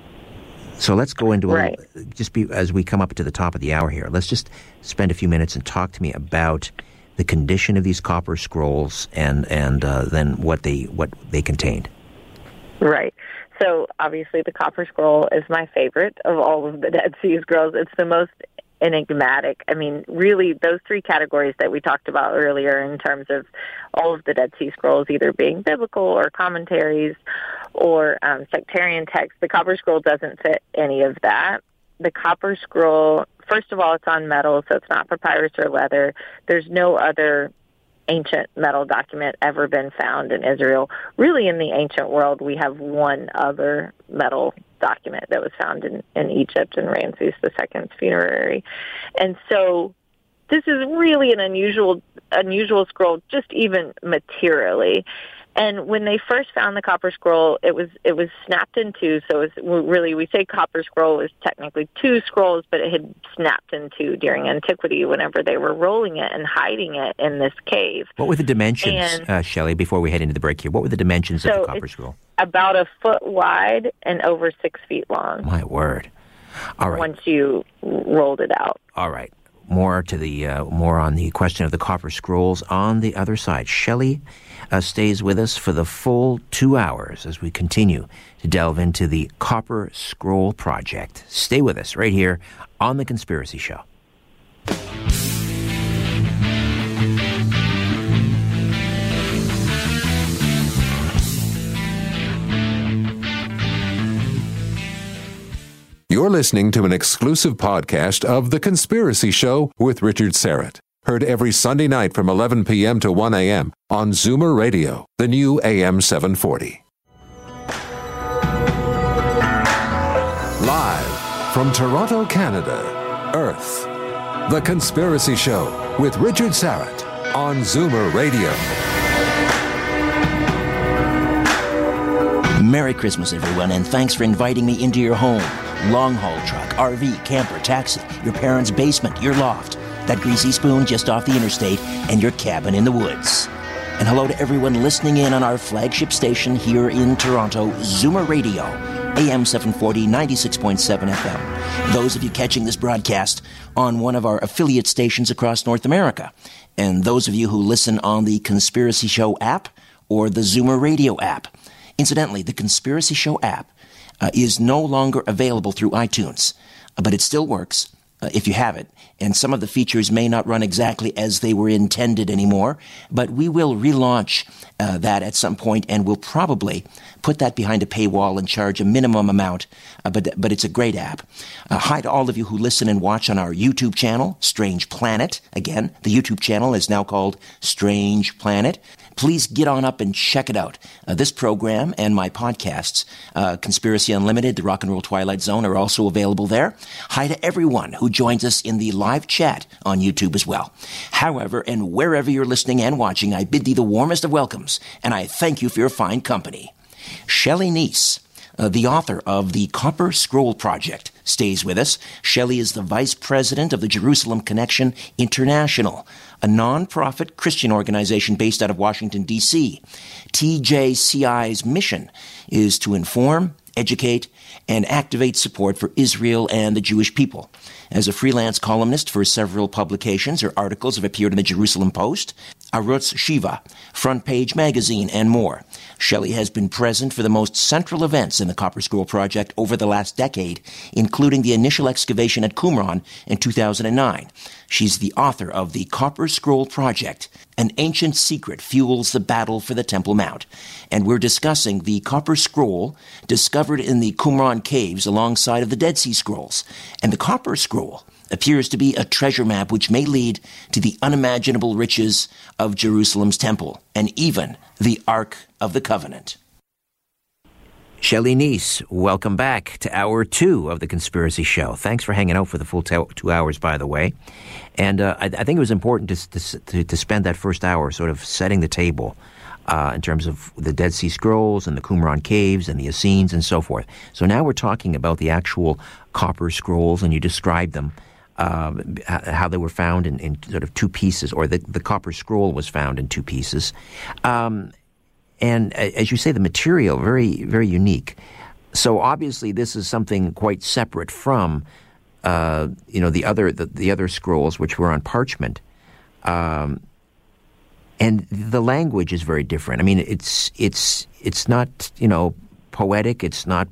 So let's go into right. As we come up to the top of the hour here, let's just spend a few minutes and talk to me about the condition of these copper scrolls and then what they contained. Right. So obviously the Copper Scroll is my favorite of all of the Dead Sea Scrolls. It's the most enigmatic. I mean, really, those 3 categories that we talked about earlier in terms of all of the Dead Sea Scrolls either being biblical or commentaries or sectarian texts, the Copper Scroll doesn't fit any of that. The Copper Scroll, first of all, it's on metal, so it's not papyrus or leather. There's no other ancient metal document ever been found in Israel. Really, in the ancient world, we have one other metal document that was found in Egypt in Ramses II's funerary. And so this is really an unusual scroll, just even materially. And when they first found the Copper Scroll, it was snapped in 2. So we say Copper Scroll is technically 2 scrolls, but it had snapped in 2 during antiquity whenever they were rolling it and hiding it in this cave. What were the dimensions, Shelley, before we head into the break here? What were the dimensions of the Copper Scroll? About 1 foot wide and over 6 feet long. My word. All right. Once you rolled it out. All right. More on the question of the Copper Scrolls on the other side. Shelley stays with us for the full 2 hours as we continue to delve into the Copper Scroll Project. Stay with us right here on The Conspiracy Show. You're listening to an exclusive podcast of The Conspiracy Show with Richard Serrett. Heard every Sunday night from 11 p.m. to 1 a.m. on Zoomer Radio, the new AM 740. Live from Toronto, Canada, Earth. The Conspiracy Show with Richard Serrett on Zoomer Radio. Merry Christmas, everyone, and thanks for inviting me into your home. Long-haul truck, RV, camper, taxi, your parents' basement, your loft, that greasy spoon just off the interstate, and your cabin in the woods. And hello to everyone listening in on our flagship station here in Toronto, Zoomer Radio, AM 740, 96.7 FM. Those of you catching this broadcast on one of our affiliate stations across North America, and those of you who listen on the Conspiracy Show app or the Zoomer Radio app. Incidentally, the Conspiracy Show app is no longer available through iTunes, but it still works if you have it. And some of the features may not run exactly as they were intended anymore, but we will relaunch that at some point, and we'll probably put that behind a paywall and charge a minimum amount, but it's a great app. Hi to all of you who listen and watch on our YouTube channel, Strange Planet. Again, the YouTube channel is now called Strange Planet. Please get on up and check it out. This program and my podcasts, Conspiracy Unlimited, The Rock and Roll Twilight Zone, are also available there. Hi to everyone who joins us in the live chat on YouTube as well. However, and wherever you're listening and watching, I bid thee the warmest of welcomes, and I thank you for your fine company. Shelley Neese, the author of the Copper Scroll Project, stays with us. Shelley is the vice president of the Jerusalem Connection International, a non-profit Christian organization based out of Washington, D.C. TJCI's mission is to inform, educate, and activate support for Israel and the Jewish people. As a freelance columnist for several publications, her articles have appeared in the Jerusalem Post, Arutz Shiva, Front Page Magazine, and more. Shelley has been present for the most central events in the Copper Scroll Project over the last decade, including the initial excavation at Qumran in 2009. She's the author of the Copper Scroll Project, An Ancient Secret Fuels the Battle for the Temple Mount. And we're discussing the Copper Scroll discovered in the Qumran caves alongside of the Dead Sea Scrolls. And the Copper Scroll appears to be a treasure map which may lead to the unimaginable riches of Jerusalem's temple and even the Ark of the Covenant. Shelley Neese, welcome back to Hour 2 of The Conspiracy Show. Thanks for hanging out for the full 2 hours, by the way. And I think it was important to spend that first hour sort of setting the table in terms of the Dead Sea Scrolls and the Qumran Caves and the Essenes and so forth. So now we're talking about the actual copper scrolls, and you described them, how they were found in sort of two pieces, or the copper scroll was found in two pieces. And as you say, the material, very, very unique. So obviously this is something quite separate from, the other scrolls, which were on parchment. And the language is very different. I mean, it's not, poetic. It's not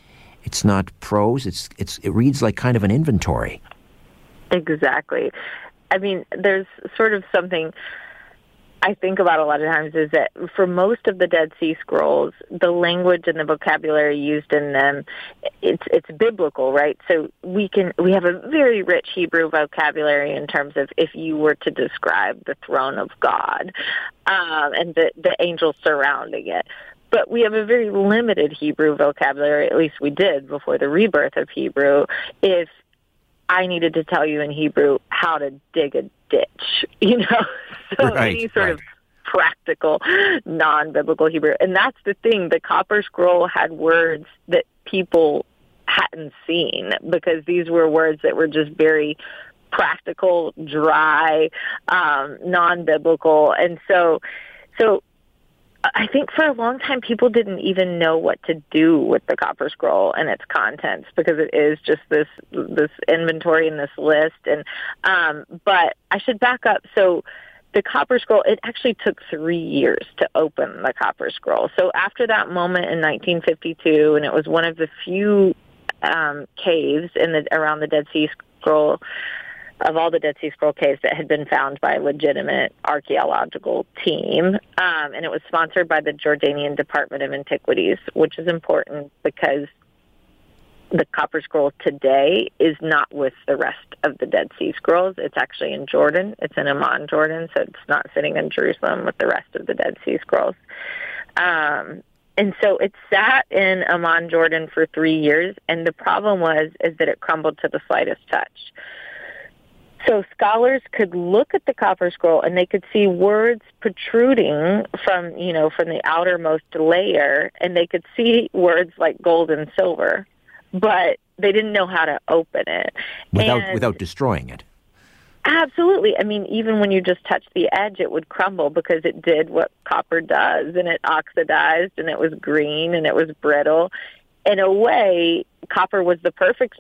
prose. It reads like kind of an inventory. Exactly. I mean, there's sort of something I think about a lot of times, is that for most of the Dead Sea Scrolls, the language and the vocabulary used in them, it's biblical, right? So we have a very rich Hebrew vocabulary in terms of if you were to describe the throne of God, and the angels surrounding it. But we have a very limited Hebrew vocabulary, at least we did before the rebirth of Hebrew, if I needed to tell you in Hebrew how to dig a ditch, So right, any sort of practical, non-biblical Hebrew. And that's the thing. The Copper Scroll had words that people hadn't seen, because these were words that were just very practical, dry, non-biblical. And so I think for a long time people didn't even know what to do with the Copper Scroll and its contents, because it is just this inventory and this list. And but I should back up. So the Copper Scroll, it actually took 3 years to open the Copper Scroll. So after that moment in 1952, and it was one of the few caves around the Dead Sea Scroll, of all the Dead Sea Scroll caves that had been found by a legitimate archaeological team. And it was sponsored by the Jordanian Department of Antiquities, which is important because the Copper Scroll today is not with the rest of the Dead Sea Scrolls. It's actually in Jordan. It's in Amman, Jordan, so it's not sitting in Jerusalem with the rest of the Dead Sea Scrolls. And so it sat in Amman, Jordan for 3 years, and the problem is that it crumbled to the slightest touch. So scholars could look at the Copper Scroll and they could see words protruding from the outermost layer, and they could see words like gold and silver, but they didn't know how to open it. Without destroying it. Absolutely. I mean, even when you just touched the edge, it would crumble, because it did what copper does, and it oxidized, and it was green, and it was brittle. In a way, copper was the perfect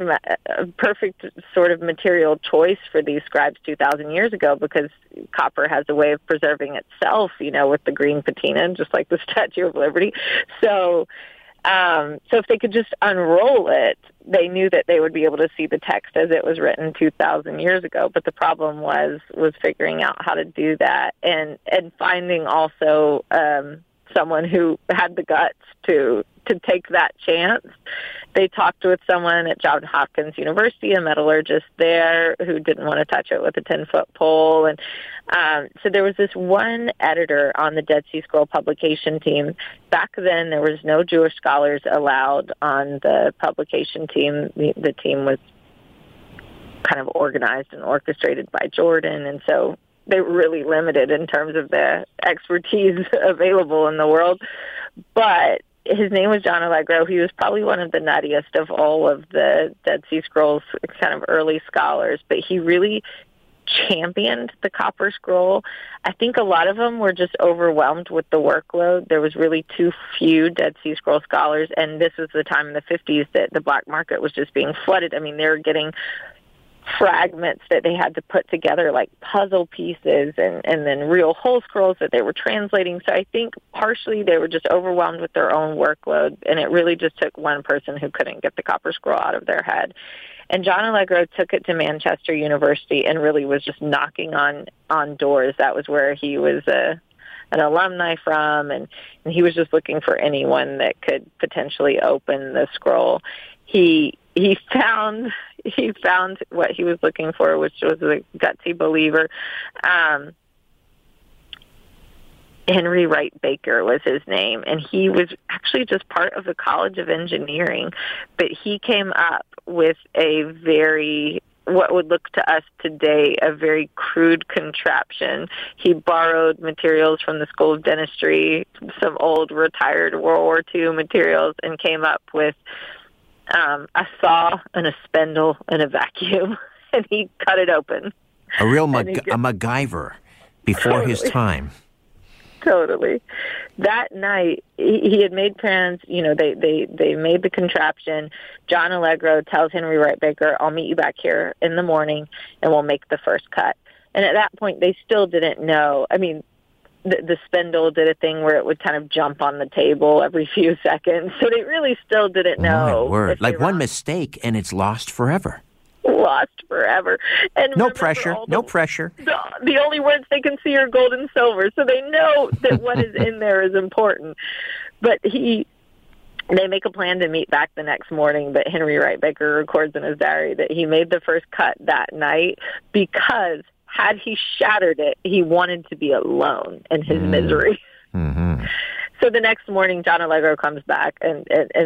sort of material choice for these scribes 2,000 years ago, because copper has a way of preserving itself, with the green patina, just like the Statue of Liberty. So if they could just unroll it, they knew that they would be able to see the text as it was written 2,000 years ago. But the problem was figuring out how to do that, and finding also someone who had the guts to take that chance. They talked with someone at Johns Hopkins University, a metallurgist there, who didn't want to touch it with a 10-foot pole. And so there was this one editor on the Dead Sea Scroll publication team. Back then, there was no Jewish scholars allowed on the publication team. The team was kind of organized and orchestrated by Jordan, and so they were really limited in terms of the expertise available in the world. But his name was John Allegro. He was probably one of the nuttiest of all of the Dead Sea Scrolls kind of early scholars, but he really championed the Copper Scroll. I think a lot of them were just overwhelmed with the workload. There was really too few Dead Sea Scroll scholars, and this was the time in the 50s that the black market was just being flooded. I mean, they were getting fragments that they had to put together like puzzle pieces, and then real whole scrolls that they were translating. So I think partially they were just overwhelmed with their own workload, and it really just took one person who couldn't get the Copper Scroll out of their head. And John Allegro took it to Manchester University and really was just knocking on doors. That was where he was an alumni from, and he was just looking for anyone that could potentially open the scroll. He found, he found what he was looking for, which was a gutsy believer. Henry Wright Baker was his name, and he was actually just part of the College of Engineering, but he came up with a very, what would look to us today, a very crude contraption. He borrowed materials from the School of Dentistry, some old retired World War II materials, and came up with a saw and a spindle and a vacuum, and he cut it open. A real MacGyver before his time. Totally. That night, he had made plans. You know, they made the contraption. John Allegro tells Henry Wright Baker, "I'll meet you back here in the morning, and we'll make the first cut." And at that point, they still didn't know. I mean, the spindle did a thing where it would kind of jump on the table every few seconds, so they really still didn't know. My word. Like one mistake, and it's lost forever. Lost forever. And no pressure. No pressure. The only words they can see are gold and silver, so they know that what is in there is important. But they make a plan to meet back the next morning, but Henry Wright Baker records in his diary that he made the first cut that night because had he shattered it, he wanted to be alone in his misery. Mm-hmm. So the next morning, John Allegro comes back, and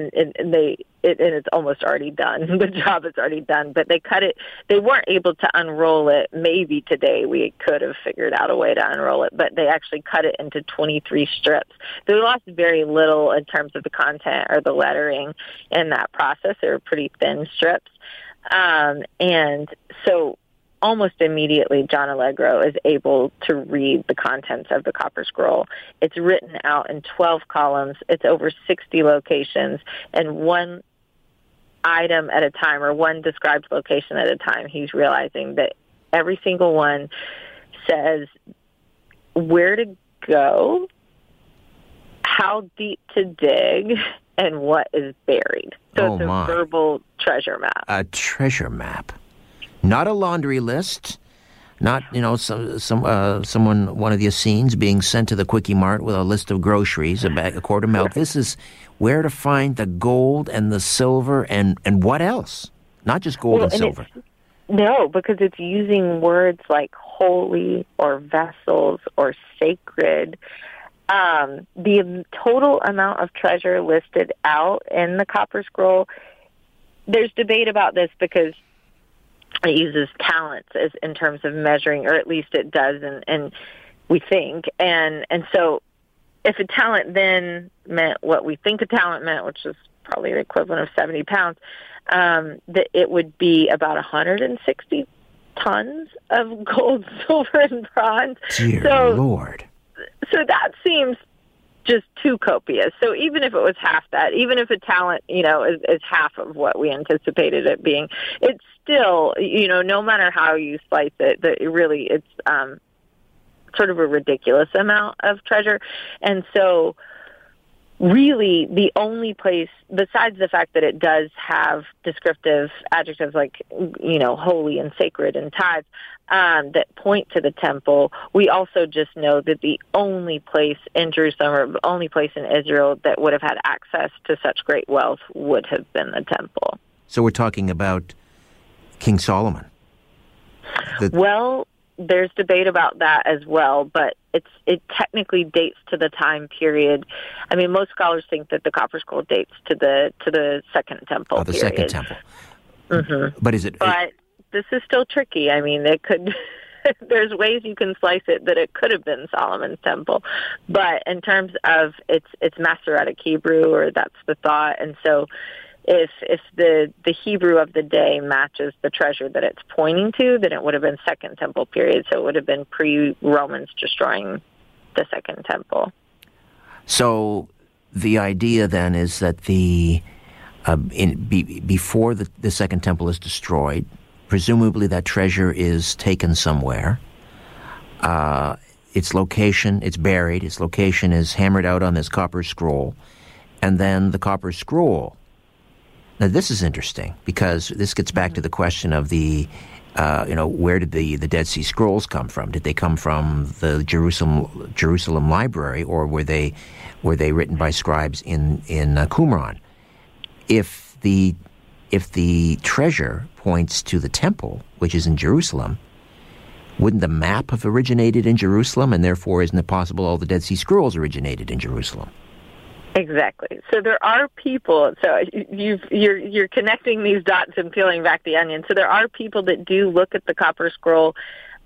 it's almost already done. The job is already done, but they cut it. They weren't able to unroll it. Maybe today we could have figured out a way to unroll it, but they actually cut it into 23 strips. They lost very little in terms of the content or the lettering in that process. They were pretty thin strips. And so almost immediately, John Allegro is able to read the contents of the Copper Scroll. It's written out in 12 columns. It's over 60 locations, and one item at a time, or one described location at a time. He's realizing that every single one says where to go, how deep to dig, and what is buried. So it's a verbal treasure map. A treasure map. Not a laundry list, not, someone, one of the Essenes being sent to the Quickie Mart with a list of groceries, a quart of milk. This is where to find the gold and the silver and what else? Not just gold and silver. No, because it's using words like holy or vessels or sacred. The total amount of treasure listed out in the Copper Scroll, there's debate about this because it uses talents as in terms of measuring, or at least it does, and we think. And so if a talent then meant what we think a talent meant, which is probably the equivalent of 70 pounds, that it would be about 160 tons of gold, silver, and bronze. Dear Lord. So that seems just too copious. So even if it was half that, even if a talent, is half of what we anticipated it being, it's still, no matter how you slice it, it's sort of a ridiculous amount of treasure. And so really the only place, besides the fact that it does have descriptive adjectives like, holy and sacred and tithes, that point to the temple, we also just know that the only place in Jerusalem, or the only place in Israel that would have had access to such great wealth would have been the temple. So we're talking about King Solomon. Well, there's debate about that as well, but it technically dates to the time period. I mean, most scholars think that the Copper Scroll dates to the Second Temple. Oh, the period. Second Temple. Mm-hmm. But is it? But this is still tricky. I mean, it could. There's ways you can slice it that it could have been Solomon's temple, but in terms of it's Masoretic Hebrew, or that's the thought, and so. If the Hebrew of the day matches the treasure that it's pointing to, then it would have been Second Temple period. So it would have been pre-Romans destroying the Second Temple. So the idea then is that before the Second Temple is destroyed, presumably that treasure is taken somewhere. Its location, it's buried. Its location is hammered out on this Copper Scroll, and then the Copper Scroll. Now, this is interesting because this gets back to the question of where did the Dead Sea Scrolls come from? Did they come from the Jerusalem library, or were they written by scribes in Qumran? If if the treasure points to the temple, which is in Jerusalem, wouldn't the map have originated in Jerusalem, and therefore isn't it possible all the Dead Sea Scrolls originated in Jerusalem? Exactly. So there are people. So you're connecting these dots and peeling back the onion. So there are people that do look at the Copper Scroll.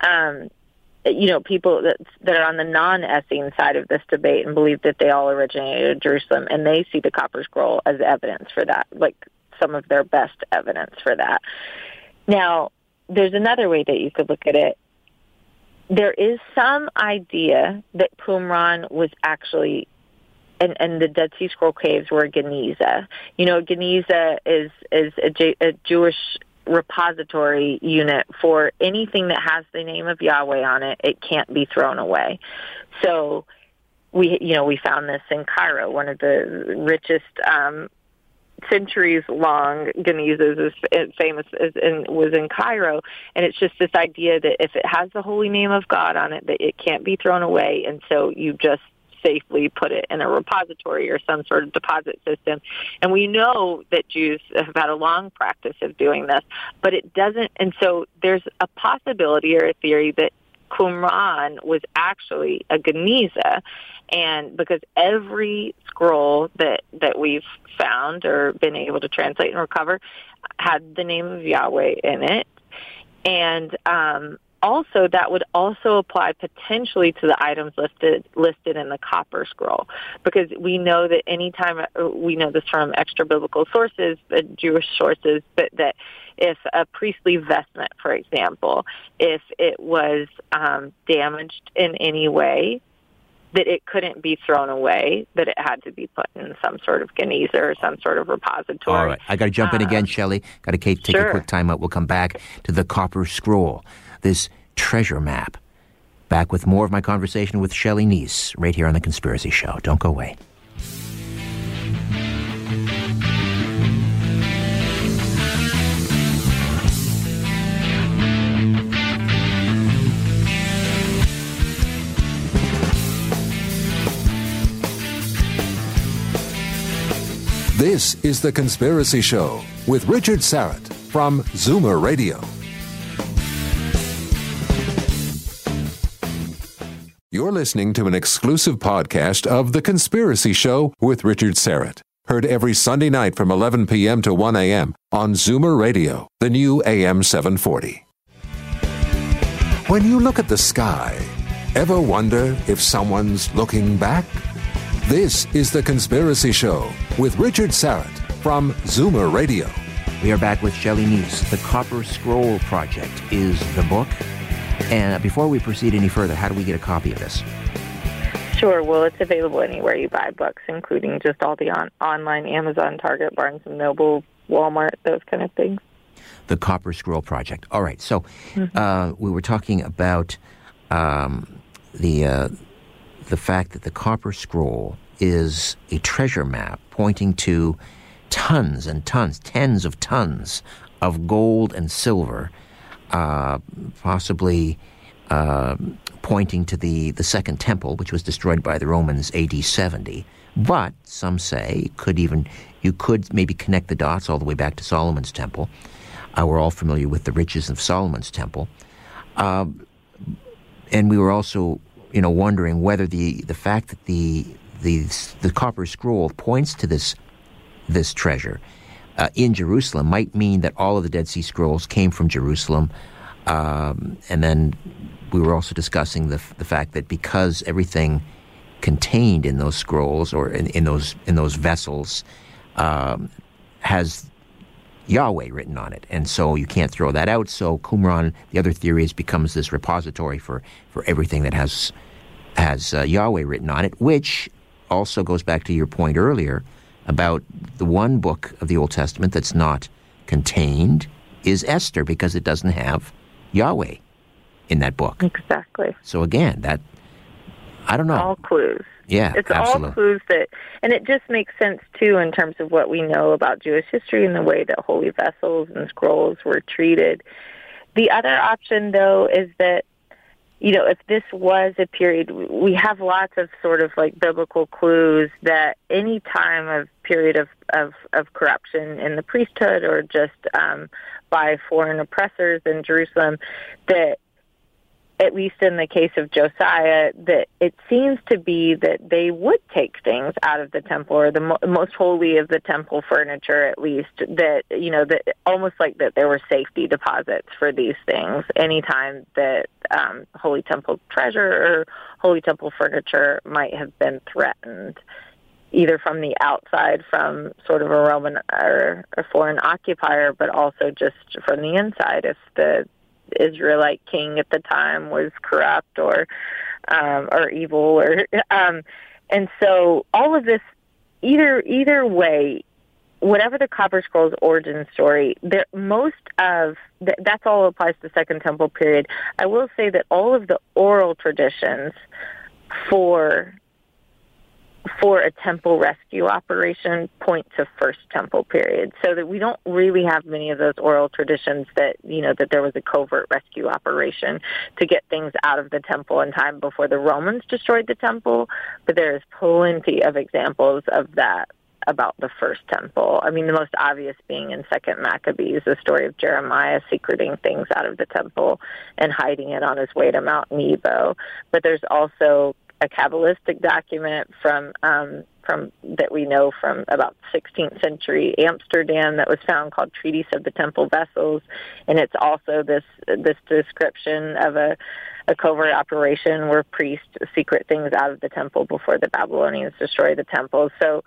People that are on the non-Essene side of this debate and believe that they all originated in Jerusalem, and they see the Copper Scroll as evidence for that, like some of their best evidence for that. Now, there's another way that you could look at it. There is some idea that Qumran was actually, and the Dead Sea Scroll caves were Geniza. Geniza is a Jewish repository unit for anything that has the name of Yahweh on it. It can't be thrown away. So we found this in Cairo, one of the richest centuries-long Genizas is famous was in Cairo, and it's just this idea that if it has the holy name of God on it, that it can't be thrown away, and so you just safely put it in a repository or some sort of deposit system. And we know that Jews have had a long practice of doing this, but it doesn't, and so there's a possibility or a theory that Qumran was actually a Geniza, and because every scroll that we've found or been able to translate and recover had the name of Yahweh in it, and also that would also apply potentially to the items listed in the Copper Scroll, because we know that anytime, we know this from extra biblical sources, Jewish sources, that if a priestly vestment, for example, if it was damaged in any way, that it couldn't be thrown away, that it had to be put in some sort of Geniza or some sort of repository. All right. I got to jump in again, Shelley. Got to take a quick time out. We'll come back to the Copper Scroll, this treasure map. Back with more of my conversation with Shelley Neese right here on The Conspiracy Show. Don't go away. This is The Conspiracy Show with Richard Syrett from Zoomer Radio. You're listening to an exclusive podcast of The Conspiracy Show with Richard Syrett. Heard every Sunday night from 11 p.m. to 1 a.m. on Zoomer Radio, the new AM 740. When you look at the sky, ever wonder if someone's looking back? This is The Conspiracy Show with Richard Syrett from Zoomer Radio. We are back with Shelley Neese. The Copper Scroll Project is the book. And before we proceed any further, how do we get a copy of this? Sure. Well, it's available anywhere you buy books, including just all the online Amazon, Target, Barnes & Noble, Walmart, those kind of things. The Copper Scroll Project. All right. So we were talking about the fact that the Copper Scroll is a treasure map pointing to tons and tons, tens of tons of gold and silver, possibly pointing to the Second Temple, which was destroyed by the Romans AD 70. But some say you could maybe connect the dots all the way back to Solomon's Temple. We're all familiar with the riches of Solomon's Temple. And we were also wondering whether the fact that the Copper Scroll points to this treasure in Jerusalem might mean that all of the Dead Sea Scrolls came from Jerusalem. And then we were also discussing the fact that because everything contained in those scrolls or in those vessels has Yahweh written on it, and so you can't throw that out. So Qumran, the other theory is, becomes this repository for everything that has Yahweh written on it, which also goes back to your point earlier about the one book of the Old Testament that's not contained is Esther, because it doesn't have Yahweh in that book. Exactly. So again, that, I don't know. All clues. Yeah, it's absolutely. all clues and it just makes sense too in terms of what we know about Jewish history and the way that holy vessels and scrolls were treated. The other option, though, is that if this was a period, we have lots of sort of like biblical clues that any time of period of corruption in the priesthood or just by foreign oppressors in Jerusalem, that at least in the case of Josiah, that it seems to be that they would take things out of the temple, or the most holy of the temple furniture, at least, that, that almost like that there were safety deposits for these things anytime that holy temple treasure or holy temple furniture might have been threatened, either from the outside, from sort of a Roman or a foreign occupier, but also just from the inside if the Israelite king at the time was corrupt or evil, and so all of this, either way, whatever the Copper Scrolls origin story, that's all applies to Second Temple period. I will say that all of the oral traditions for a temple rescue operation point to First Temple period, so that we don't really have many of those oral traditions that, that there was a covert rescue operation to get things out of the temple in time before the Romans destroyed the temple, but there's plenty of examples of that about the First Temple. I mean, the most obvious being in Second Maccabees, the story of Jeremiah secreting things out of the temple and hiding it on his way to Mount Nebo. But there's also a Kabbalistic document from that we know from about 16th century Amsterdam that was found called Treatise of the Temple Vessels, and it's also this description of a covert operation where priests secret things out of the temple before the Babylonians destroy the temple. So,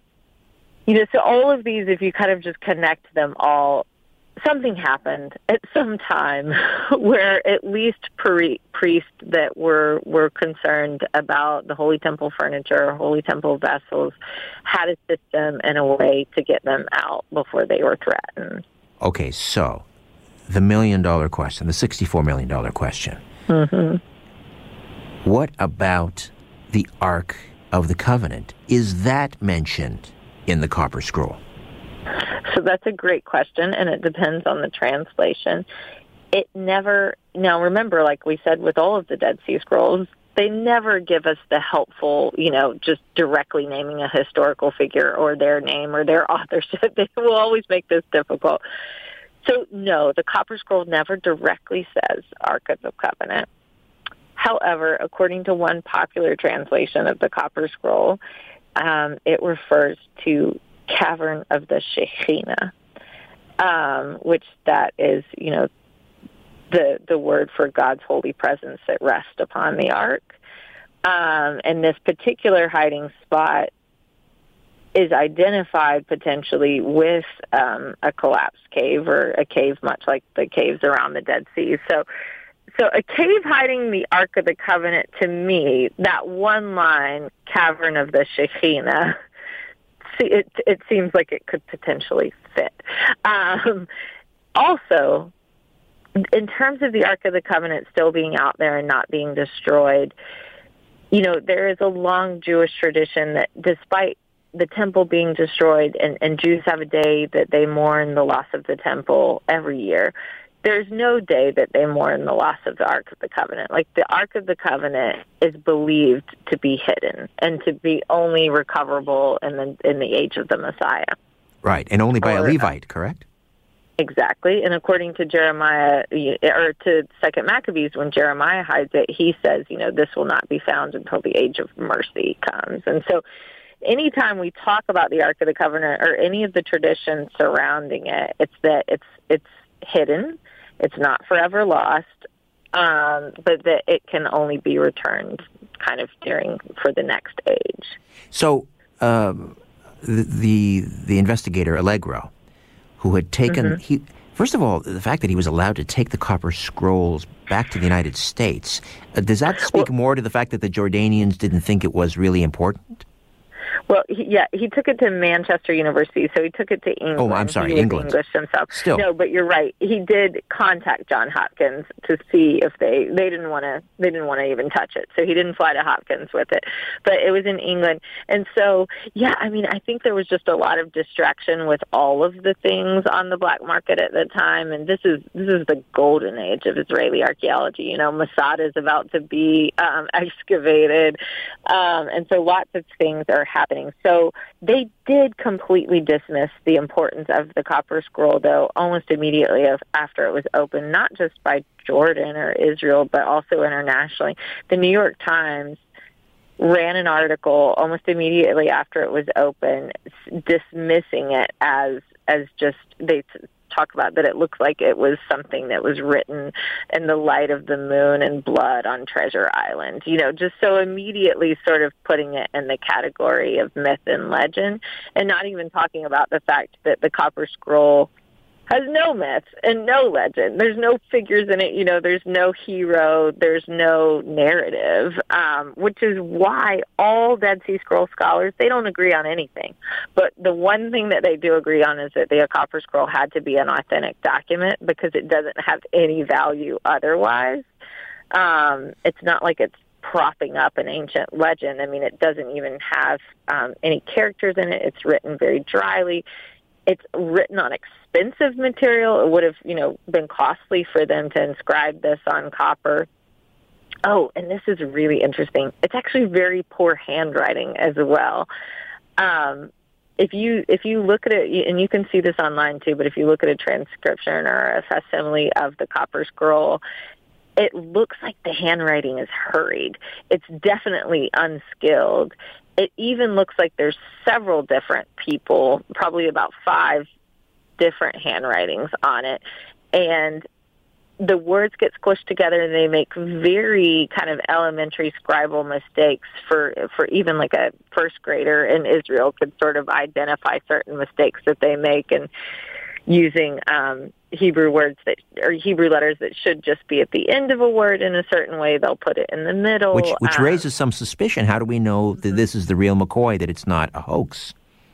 so all of these, if you kind of just connect them all, something happened at some time where at least priests that were concerned about the Holy Temple furniture, Holy Temple vessels, had a system and a way to get them out before they were threatened. Okay, so the $1 million question, the $64 million question. Mm-hmm. What about the Ark of the Covenant? Is that mentioned in the Copper Scroll? So that's a great question, and it depends on the translation. Now remember, like we said with all of the Dead Sea Scrolls, they never give us the helpful, just directly naming a historical figure or their name or their authorship. They will always make this difficult. So no, the Copper Scroll never directly says Ark of the Covenant. However, according to one popular translation of the Copper Scroll, it refers to Cavern of the Shekhinah, which that is, the word for God's holy presence that rests upon the ark. And this particular hiding spot is identified potentially with a collapsed cave, or a cave much like the caves around the Dead Sea. So a cave hiding the Ark of the Covenant, to me, that one line, Cavern of the Shekhinah, it seems like it could potentially fit. Also, in terms of the Ark of the Covenant still being out there and not being destroyed, there is a long Jewish tradition that despite the temple being destroyed, and Jews have a day that they mourn the loss of the temple every year, there's no day that they mourn the loss of the Ark of the Covenant. Like, the Ark of the Covenant is believed to be hidden and to be only recoverable in the age of the Messiah. Right, and only by a Levite, correct? Exactly, and according to Jeremiah, or to Second Maccabees, when Jeremiah hides it, he says, this will not be found until the age of mercy comes. And so anytime we talk about the Ark of the Covenant or any of the traditions surrounding it, it's that it's hidden, it's not forever lost, but that it can only be returned kind of for the next age. So the investigator Allegro, who had taken, first of all, the fact that he was allowed to take the Copper Scrolls back to the United States, does that speak more to the fact that the Jordanians didn't think it was really important? Well, he took it to Manchester University, so he took it to England. Oh, I'm sorry, he was England. English himself. Still. No, but you're right. He did contact John Hopkins to see if they didn't want to even touch it. So he didn't fly to Hopkins with it, but it was in England. And so, yeah, I mean, I think there was just a lot of distraction with all of the things on the black market at the time. And this is the golden age of Israeli archaeology. You know, Masada is about to be excavated, and so lots of things are happening. So they did completely dismiss the importance of the Copper Scroll, though, almost immediately after it was opened, not just by Jordan or Israel, but also internationally. The New York Times ran an article almost immediately after it was open, dismissing it as just, they talk about that it looks like it was something that was written in the light of the moon and blood on Treasure Island, you know, just so immediately sort of putting it in the category of myth and legend, and not even talking about the fact that the Copper Scroll has no myth and no legend. There's no figures in it, you know, there's no hero, there's no narrative, which is why all Dead Sea Scroll scholars, they don't agree on anything. But the one thing that they do agree on is that the Copper Scroll had to be an authentic document because it doesn't have any value otherwise. It's not like it's propping up an ancient legend. I mean, it doesn't even have any characters in it. It's written very dryly. It's written on expensive material. It would have, you know, been costly for them to inscribe this on copper. Oh, and this is really interesting. It's actually very poor handwriting as well. If you look at it, and you can see this online too, but if you look at a transcription or a facsimile of the Copper Scroll, it looks like the handwriting is hurried. It's definitely unskilled. It even looks like there's several different people, probably about 5 different handwritings on it. And the words get squished together and they make very kind of elementary scribal mistakes for even like a first grader in Israel could sort of identify certain mistakes that they make, and using Hebrew words or Hebrew letters that should just be at the end of a word in a certain way, they'll put it in the middle. Which raises some suspicion. How do we know that this is the real McCoy, that it's not a hoax?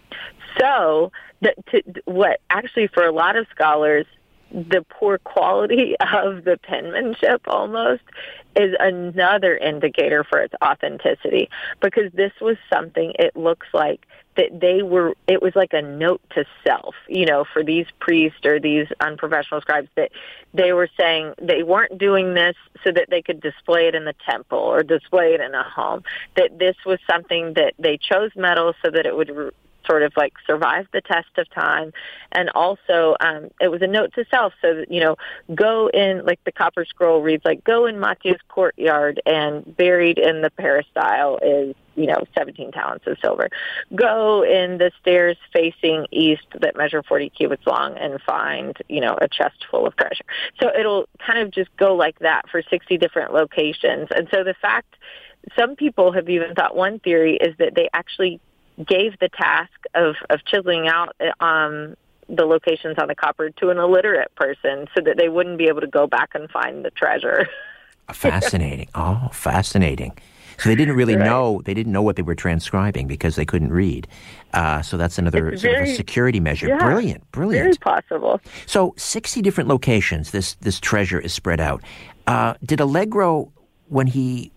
So, what actually for a lot of scholars, the poor quality of the penmanship almost is another indicator for its authenticity, because this was something, it looks like, that it was like a note to self, you know, for these priests or these unprofessional scribes, that they were saying they weren't doing this so that they could display it in the temple or display it in a home, that this was something that they chose metal so that it would sort of like survive the test of time. And also it was a note to self, so that, you know, go in, like the Copper Scroll reads, like, go in Mathieu's courtyard, and buried in the peristyle is, you know, 17 talents of silver. Go in the stairs facing east that measure 40 cubits long and find, you know, a chest full of treasure. So it'll kind of just go like that for 60 different locations. And so the fact, some people have even thought, one theory is that they actually gave the task of chiseling out the locations on the copper to an illiterate person so that they wouldn't be able to go back and find the treasure. Fascinating. Oh, fascinating. So they didn't really know, they didn't know what they were transcribing because they couldn't read. So that's another sort of a security measure. Yeah, brilliant. Very possible. So 60 different locations this treasure is spread out. Did Allegro, when he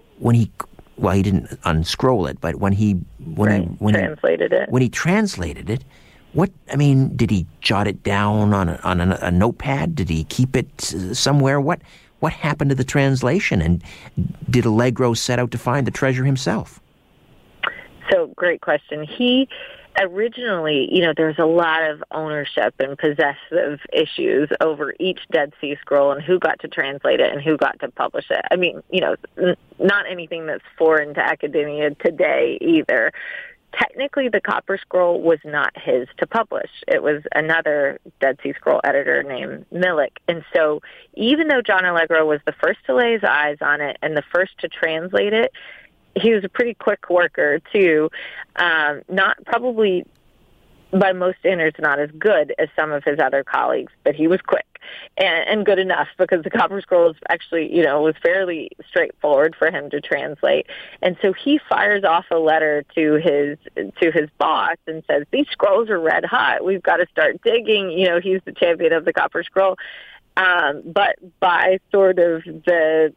didn't unscroll it, but when he translated it, did he jot it down on a notepad? Did he keep it somewhere? What happened to the translation? And did Allegro set out to find the treasure himself? So, great question. He originally, you know, there's a lot of ownership and possessive issues over each Dead Sea Scroll and who got to translate it and who got to publish it. I mean, you know, not anything that's foreign to academia today either. Technically, the Copper Scroll was not his to publish. It was another Dead Sea Scroll editor named Milik. And so even though John Allegro was the first to lay his eyes on it and the first to translate it, he was a pretty quick worker, too. Not probably by most standards, not as good as some of his other colleagues, but he was quick and good enough because the Copper Scroll is actually, was fairly straightforward for him to translate. And so he fires off a letter to his boss and says, these scrolls are red hot. We've got to start digging. He's the champion of the Copper Scroll. But by sort of the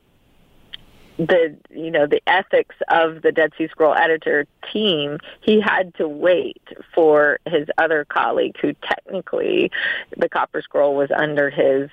ethics of the Dead Sea Scroll editor team, he had to wait for his other colleague, who technically the Copper Scroll was under his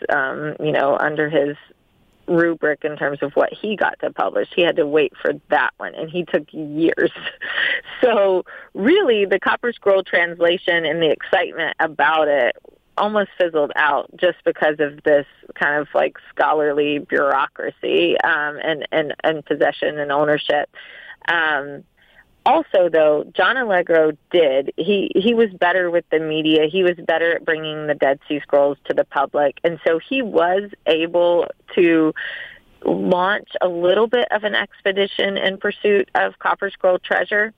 rubric in terms of what he got to publish. He had to wait for that one, and he took years. So really, the Copper Scroll translation and the excitement about it almost fizzled out just because of this kind of like scholarly bureaucracy and possession and ownership. Also, though, John Allegro he was better with the media. He was better at bringing the Dead Sea Scrolls to the public. And so he was able to launch a little bit of an expedition in pursuit of Copper Scroll treasure.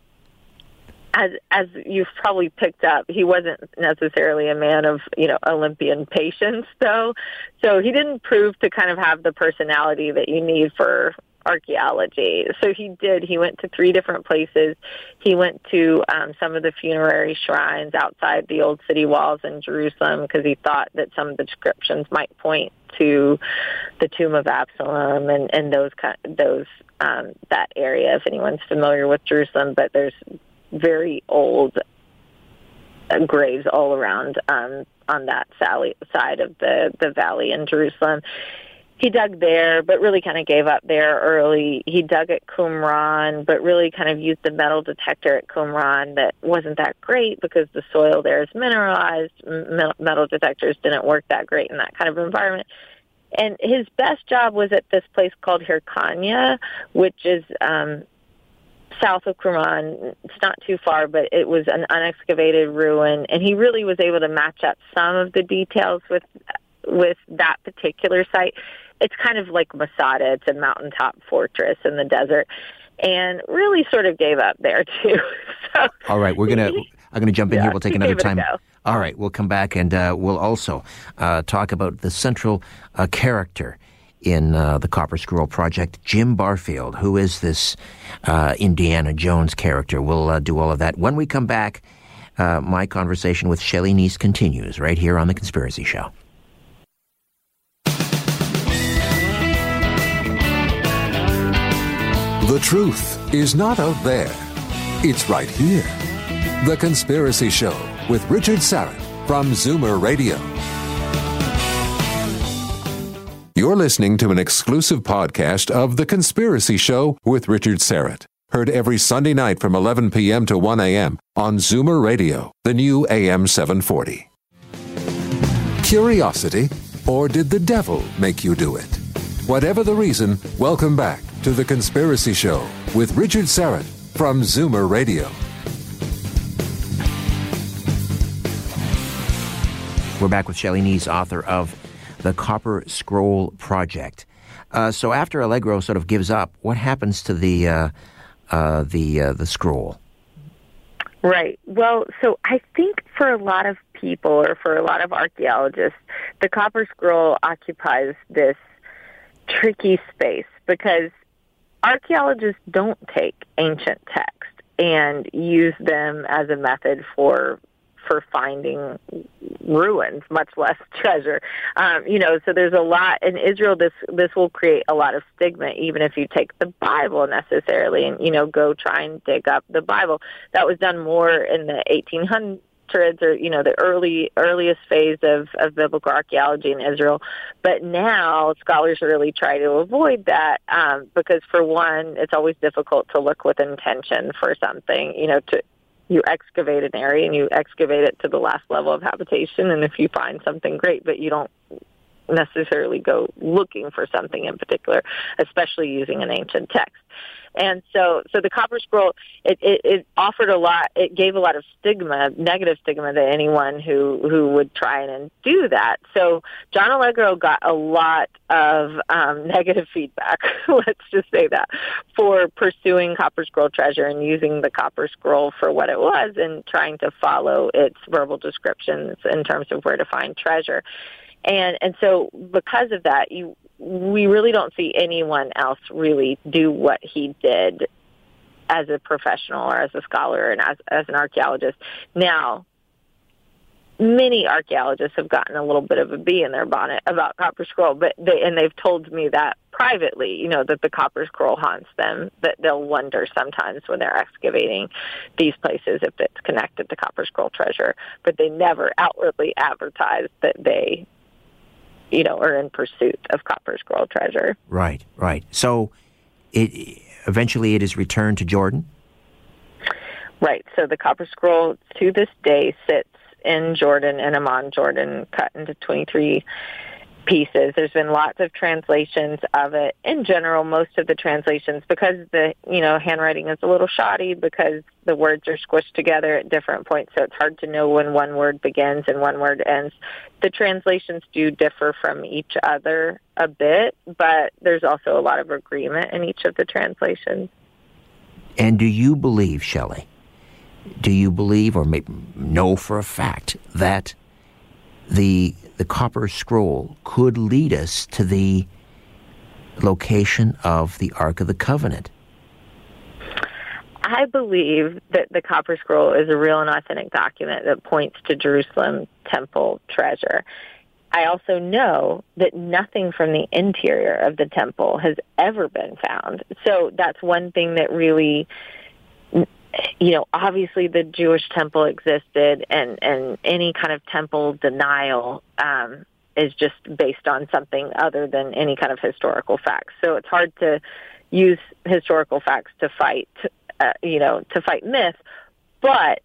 As you've probably picked up, he wasn't necessarily a man of, Olympian patience, though. So he didn't prove to kind of have the personality that you need for archaeology. So he went to 3 different places. He went to some of the funerary shrines outside the old city walls in Jerusalem because he thought that some of the descriptions might point to the tomb of Absalom and that area, if anyone's familiar with Jerusalem. But there's very old graves all around on that side of the valley in Jerusalem. He dug there, but really kind of gave up there early. He dug at Qumran, but really kind of used the metal detector at Qumran that wasn't that great because the soil there is mineralized. Metal detectors didn't work that great in that kind of environment. And his best job was at this place called Hircania, which is south of Qumran. It's not too far, but it was an unexcavated ruin, and he really was able to match up some of the details with that particular site. It's kind of like Masada. It's a mountaintop fortress in the desert, and really sort of gave up there too. So, all right, I'm gonna jump in here. We'll take another time. All right, we'll come back and we'll also talk about the central character in the Copper Scroll Project, Jim Barfield. Who is this Indiana Jones character? We'll do all of that. When we come back, my conversation with Shelley Neese continues right here on The Conspiracy Show. The truth is not out there. It's right here. The Conspiracy Show with Richard Syrett from Zoomer Radio. You're listening to an exclusive podcast of The Conspiracy Show with Richard Syrett. Heard every Sunday night from 11 p.m. to 1 a.m. on Zoomer Radio, the new AM 740. Curiosity, or did the devil make you do it? Whatever the reason, welcome back to The Conspiracy Show with Richard Syrett from Zoomer Radio. We're back with Shelley Neese, author of The Copper Scroll Project. So after Allegro sort of gives up, what happens to the scroll? Right. Well, so I think for a lot of people, or for a lot of archaeologists, the Copper Scroll occupies this tricky space because archaeologists don't take ancient text and use them as a method for finding ruins, much less treasure. So there's a lot in Israel. This will create a lot of stigma, even if you take the Bible necessarily and, go try and dig up the Bible. That was done more in the 1800s or, the earliest phase of biblical archaeology in Israel. But now scholars really try to avoid that because, for one, it's always difficult to look with intention for something, you excavate an area and you excavate it to the last level of habitation. And if you find something great, but you don't necessarily go looking for something in particular, especially using an ancient text. And so the Copper Scroll, it offered a lot. It gave a lot of stigma, negative stigma, to anyone who would try and do that. So John Allegro got a lot of negative feedback, let's just say that, for pursuing Copper Scroll treasure and using the Copper Scroll for what it was and trying to follow its verbal descriptions in terms of where to find treasure. And so because of that, we really don't see anyone else really do what he did as a professional or as a scholar and as an archaeologist. Now, many archaeologists have gotten a little bit of a bee in their bonnet about Copper Scroll, but they've told me that privately, that the Copper Scroll haunts them, that they'll wonder sometimes when they're excavating these places if it's connected to Copper Scroll treasure, but they never outwardly advertise that they are in pursuit of Copper Scroll treasure. Right. So eventually it is returned to Jordan? Right. So the Copper Scroll to this day sits in Jordan, in Amman, Jordan, cut into 23 pieces. There's been lots of translations of it. In general, most of the translations, because the handwriting is a little shoddy, because the words are squished together at different points, so it's hard to know when one word begins and one word ends. The translations do differ from each other a bit, but there's also a lot of agreement in each of the translations. And do you believe, Shelley, or know for a fact that the Copper Scroll could lead us to the location of the Ark of the Covenant? I believe that the Copper Scroll is a real and authentic document that points to Jerusalem temple treasure. I also know that nothing from the interior of the temple has ever been found. So that's one thing that really, obviously the Jewish temple existed, and any kind of temple denial is just based on something other than any kind of historical facts. So it's hard to use historical facts to fight, to fight myth, but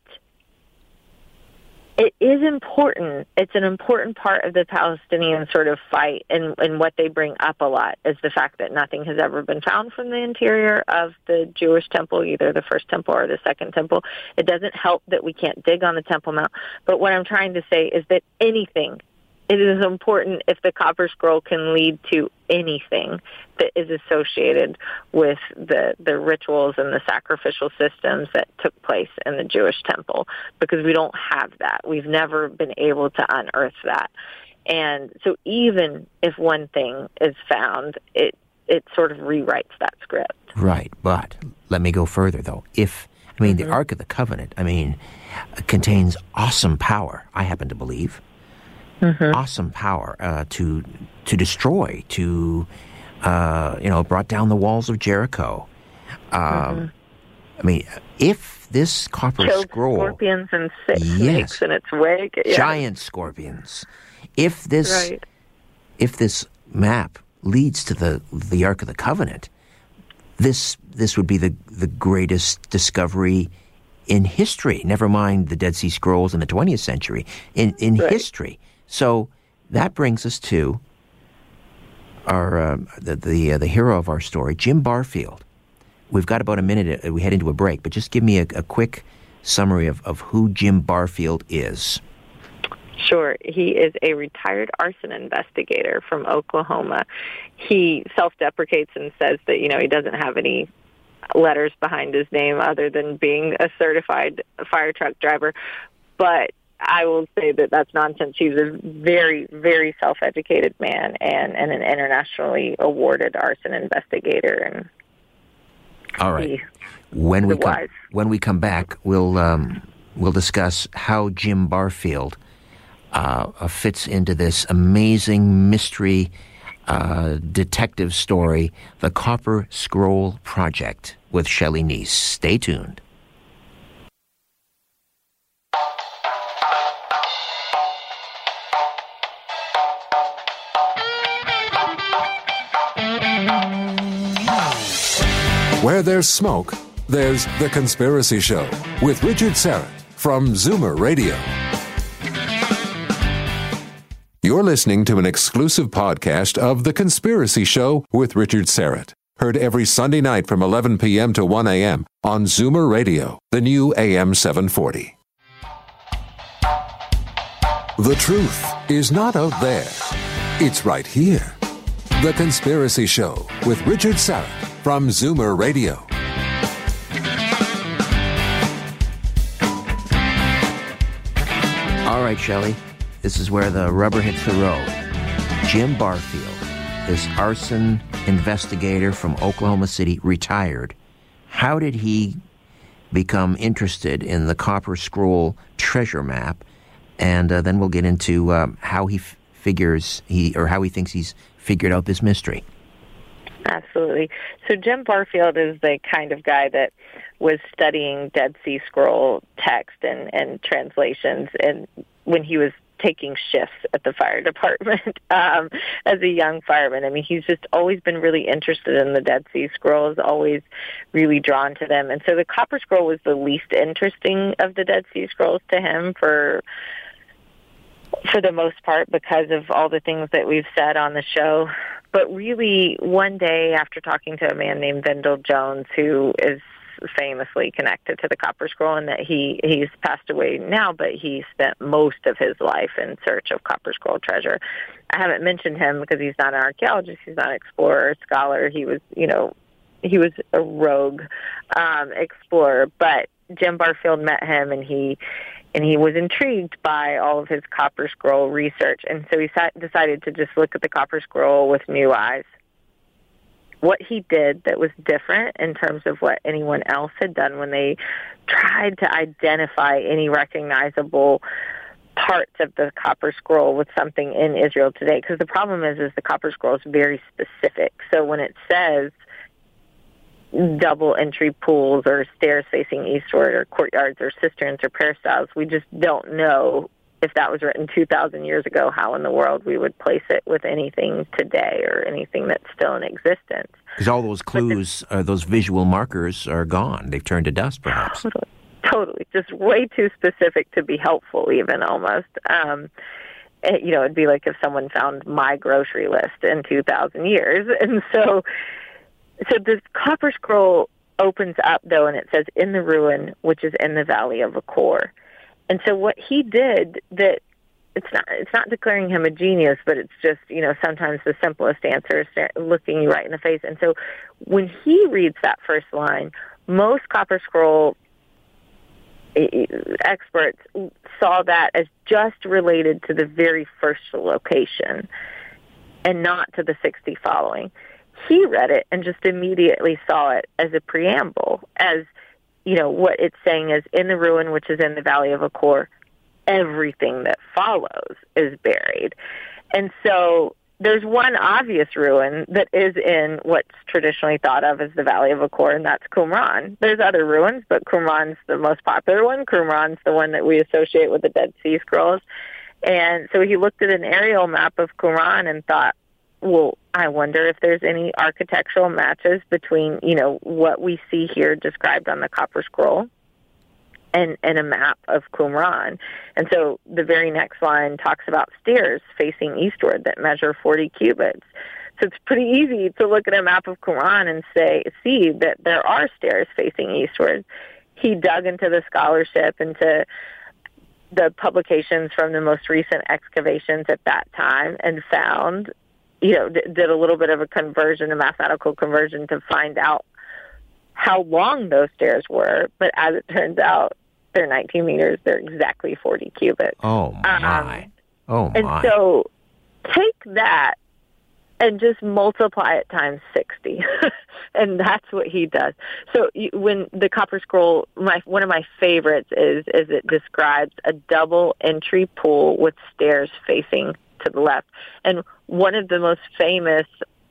it is important. It's an important part of the Palestinian sort of fight, and what they bring up a lot is the fact that nothing has ever been found from the interior of the Jewish temple, either the first temple or the second temple. It doesn't help that we can't dig on the Temple Mount, but what I'm trying to say is that it is important if the Copper Scroll can lead to anything that is associated with the rituals and the sacrificial systems that took place in the Jewish temple, because we don't have that. We've never been able to unearth that. And so even if one thing is found, it sort of rewrites that script. Right, but let me go further, though. The Ark of the Covenant, contains awesome power, I happen to believe. Mm-hmm. Awesome power to destroy, brought down the walls of Jericho. If this Copper Scroll... scorpions and snakes in its wake. Yeah. Giant scorpions. If this map leads to the Ark of the Covenant, this would be the greatest discovery in history. Never mind the Dead Sea Scrolls in the 20th century. In history. So that brings us to our the hero of our story, Jim Barfield. We've got about a minute. We head into a break, but just give me a quick summary of who Jim Barfield is. Sure. He is a retired arson investigator from Oklahoma. He self-deprecates and says that, he doesn't have any letters behind his name other than being a certified fire truck driver. But I will say that that's nonsense. He's a very, very self-educated man and an internationally awarded arson investigator. And all right. When we come back, we'll discuss how Jim Barfield fits into this amazing mystery detective story, The Copper Scroll Project, with Shelley Neese. Stay tuned. Where there's smoke, there's The Conspiracy Show with Richard Syrett from Zoomer Radio. You're listening to an exclusive podcast of The Conspiracy Show with Richard Syrett. Heard every Sunday night from 11 p.m. to 1 a.m. on Zoomer Radio, the new AM 740. The truth is not out there. It's right here. The Conspiracy Show with Richard Syrett from Zoomer Radio. All right, Shelley, this is where the rubber hits the road. Jim Barfield, this arson investigator from Oklahoma City, retired. How did he become interested in the Copper Scroll treasure map? And then we'll get into how he how he thinks he's figured out this mystery. Absolutely. So Jim Barfield is the kind of guy that was studying Dead Sea Scroll text and translations, and when he was taking shifts at the fire department as a young fireman. I mean, he's just always been really interested in the Dead Sea Scrolls, always really drawn to them. And so the Copper Scroll was the least interesting of the Dead Sea Scrolls to him for the most part because of all the things that we've said on the show. But really, one day after talking to a man named Vendell Jones, who is famously connected to the Copper Scroll, and that he's passed away now, but he spent most of his life in search of Copper Scroll treasure. I haven't mentioned him because he's not an archaeologist, he's not an explorer or scholar. He was a rogue explorer, but Jim Barfield met him, and he was intrigued by all of his Copper Scroll research, and so he decided to just look at the Copper Scroll with new eyes. What he did that was different in terms of what anyone else had done when they tried to identify any recognizable parts of the Copper Scroll with something in Israel today, because the problem is the Copper Scroll is very specific. So when it says double entry pools or stairs facing eastward or courtyards or cisterns or peristyles, we just don't know if that was written 2,000 years ago, how in the world we would place it with anything today or anything that's still in existence. Because all those clues, those visual markers are gone. They've turned to dust, perhaps. Totally. Just way too specific to be helpful, even almost. It'd be like if someone found my grocery list in 2,000 years. And so this Copper Scroll opens up, though, and it says, in the ruin, which is in the Valley of Achor. And so what he did, that it's not declaring him a genius, but it's just, sometimes the simplest answer is looking you right in the face. And so when he reads that first line, most Copper Scroll experts saw that as just related to the very first location and not to the 60 following. He read it and just immediately saw it as a preamble, as what it's saying is, in the ruin, which is in the Valley of Achor, everything that follows is buried. And so there's one obvious ruin that is in what's traditionally thought of as the Valley of Achor, and that's Qumran. There's other ruins, but Qumran's the most popular one. Qumran's the one that we associate with the Dead Sea Scrolls. And so he looked at an aerial map of Qumran and thought, well, I wonder if there's any architectural matches between, what we see here described on the Copper Scroll and a map of Qumran. And so the very next line talks about stairs facing eastward that measure 40 cubits. So it's pretty easy to look at a map of Qumran and see that there are stairs facing eastward. He dug into the scholarship, into the publications from the most recent excavations at that time, and found, did a little bit of a mathematical conversion to find out how long those stairs were. But as it turns out, they're 19 meters. They're exactly 40 cubits. Oh, my. And so take that and just multiply it times 60. And that's what he does. So when the Copper Scroll, one of my favorites is it describes a double entry pool with stairs facing to the left. And one of the most famous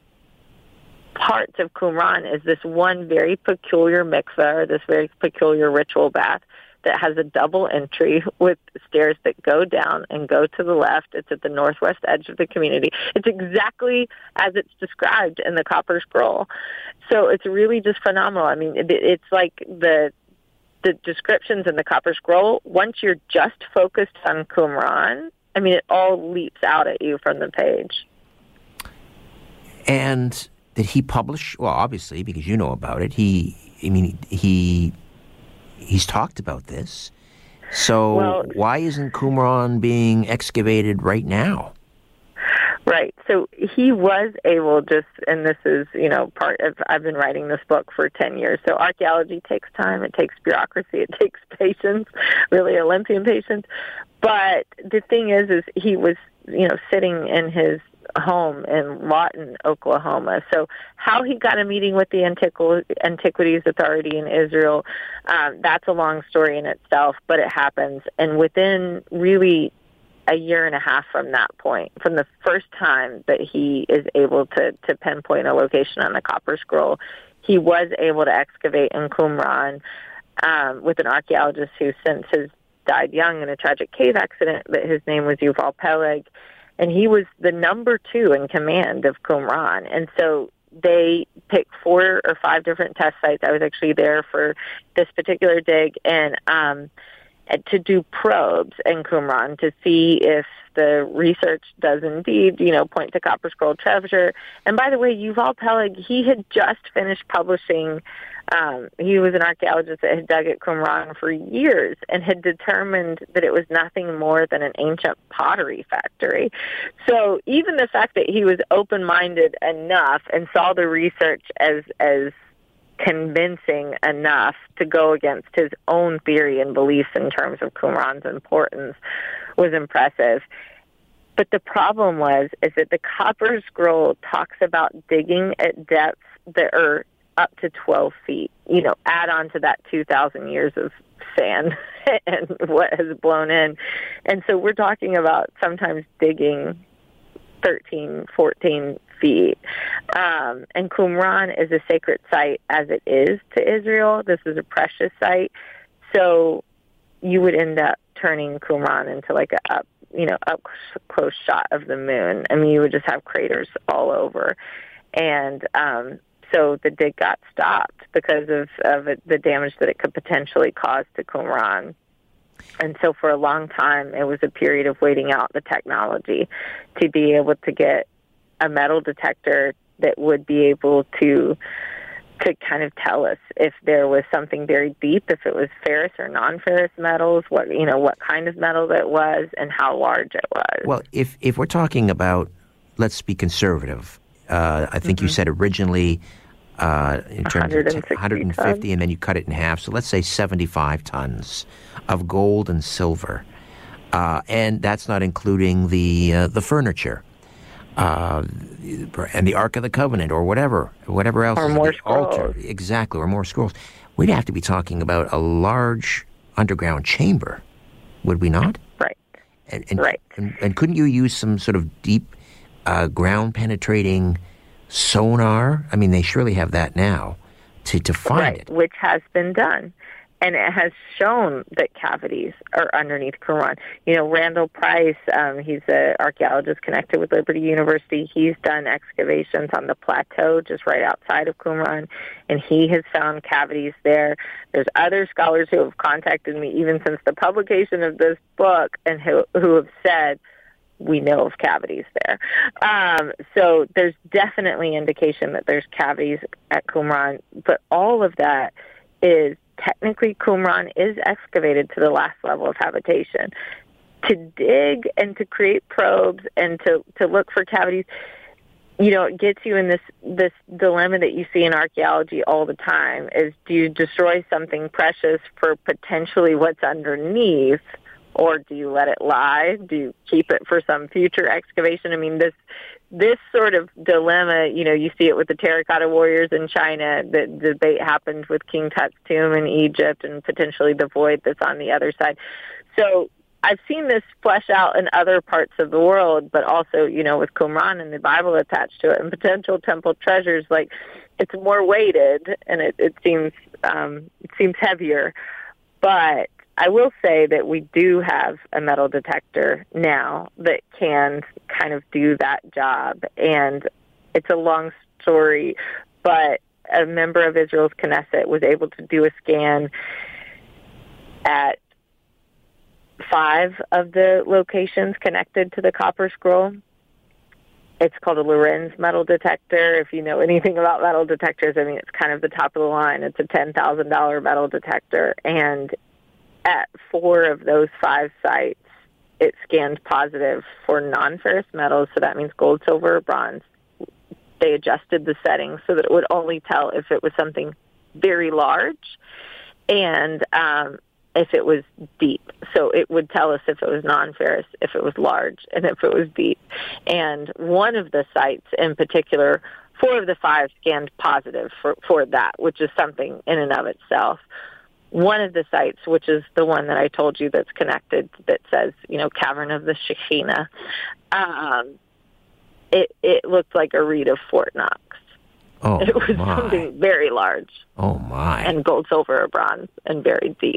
parts of Qumran is this one very peculiar mikveh, or this very peculiar ritual bath that has a double entry with stairs that go down and go to the left. It's at the northwest edge of the community. It's exactly as it's described in the Copper Scroll. So it's really just phenomenal. I mean, it's like the descriptions in the Copper Scroll, once you're just focused on Qumran, it all leaps out at you from the page. And did he publish? Well, obviously, because you know about it. He's talked about this. So why isn't Qumran being excavated right now? Right. So he was able and this is, part of, I've been writing this book for 10 years. So archaeology takes time. It takes bureaucracy. It takes patience, really Olympian patience. But the thing is he was, sitting in his home in Lawton, Oklahoma. So how he got a meeting with the Antiquities Authority in Israel, that's a long story in itself, but it happens. And within really a year and a half from that point, from the first time that he is able to pinpoint a location on the Copper Scroll, he was able to excavate in Qumran with an archaeologist who since has died young in a tragic cave accident, but his name was Yuval Peleg, and he was the number 2 in command of Qumran. And so they picked 4 or 5 different test sites. I was actually there for this particular dig, and to do probes in Qumran to see if the research does indeed, point to Copper Scroll treasure. And by the way, Yuval Peleg, he had just finished publishing. He was an archaeologist that had dug at Qumran for years and had determined that it was nothing more than an ancient pottery factory. So even the fact that he was open-minded enough and saw the research as convincing enough to go against his own theory and beliefs in terms of Qumran's importance was impressive. But the problem is that the Copper Scroll talks about digging at depths that are up to 12 feet, add on to that 2,000 years of sand and what has blown in. And so we're talking about sometimes digging 13, 14 feet. And Qumran is a sacred site as it is to Israel. This is a precious site. So you would end up turning Qumran into like up close shot of the moon. I mean, you would just have craters all over. And so the dig got stopped because of the damage that it could potentially cause to Qumran. And so for a long time, it was a period of waiting out the technology to be able to get a metal detector that would be able to kind of tell us if there was something very deep, if it was ferrous or non-ferrous metals, what kind of metal that was and how large it was. Well, if we're talking about, let's be conservative, I think you said originally in terms of 150, and then you cut it in half. So let's say 75 tons of gold and silver, and that's not including the furniture. And the Ark of the Covenant, or whatever else, or more scrolls, altar, exactly, or more scrolls. We'd have to be talking about a large underground chamber, would we not? Right. Right. And couldn't you use some sort of deep, ground penetrating sonar? I mean, they surely have that now to find it, which has been done. And it has shown that cavities are underneath Qumran. Randall Price, he's an archaeologist connected with Liberty University. He's done excavations on the plateau just right outside of Qumran, and he has found cavities there. There's other scholars who have contacted me even since the publication of this book and who have said, we know of cavities there. So there's definitely indication that there's cavities at Qumran, but all of that is technically Qumran is excavated to the last level of habitation. To dig and to create probes and to look for cavities, it gets you in this dilemma that you see in archaeology all the time, is do you destroy something precious for potentially what's underneath, or do you let it lie? Do you keep it for some future excavation? I mean, this sort of dilemma, you see it with the terracotta warriors in China. The debate happened with King Tut's tomb in Egypt and potentially the void that's on the other side. So I've seen this flesh out in other parts of the world, but also, with Qumran and the Bible attached to it and potential temple treasures, like it's more weighted and it seems heavier. But I will say that we do have a metal detector now that can kind of do that job. And it's a long story, but a member of Israel's Knesset was able to do a scan at 5 of the locations connected to the Copper Scroll. It's called a Lorenz metal detector. If you know anything about metal detectors, I mean, it's kind of the top of the line. It's a $10,000 metal detector. And at 4 of those 5 sites, it scanned positive for non-ferrous metals, so that means gold, silver, or bronze. They adjusted the settings so that it would only tell if it was something very large and if it was deep. So it would tell us if it was non-ferrous, if it was large, and if it was deep. And one of the sites in particular, 4 of the 5 scanned positive for that, which is something in and of itself. One of the sites, which is the one that I told you that's connected, that says, Cavern of the Shekhinah, it looked like a reed of Fort Knox. Oh, it was my. Something very large. Oh, my. And gold, silver, or bronze, and very deep.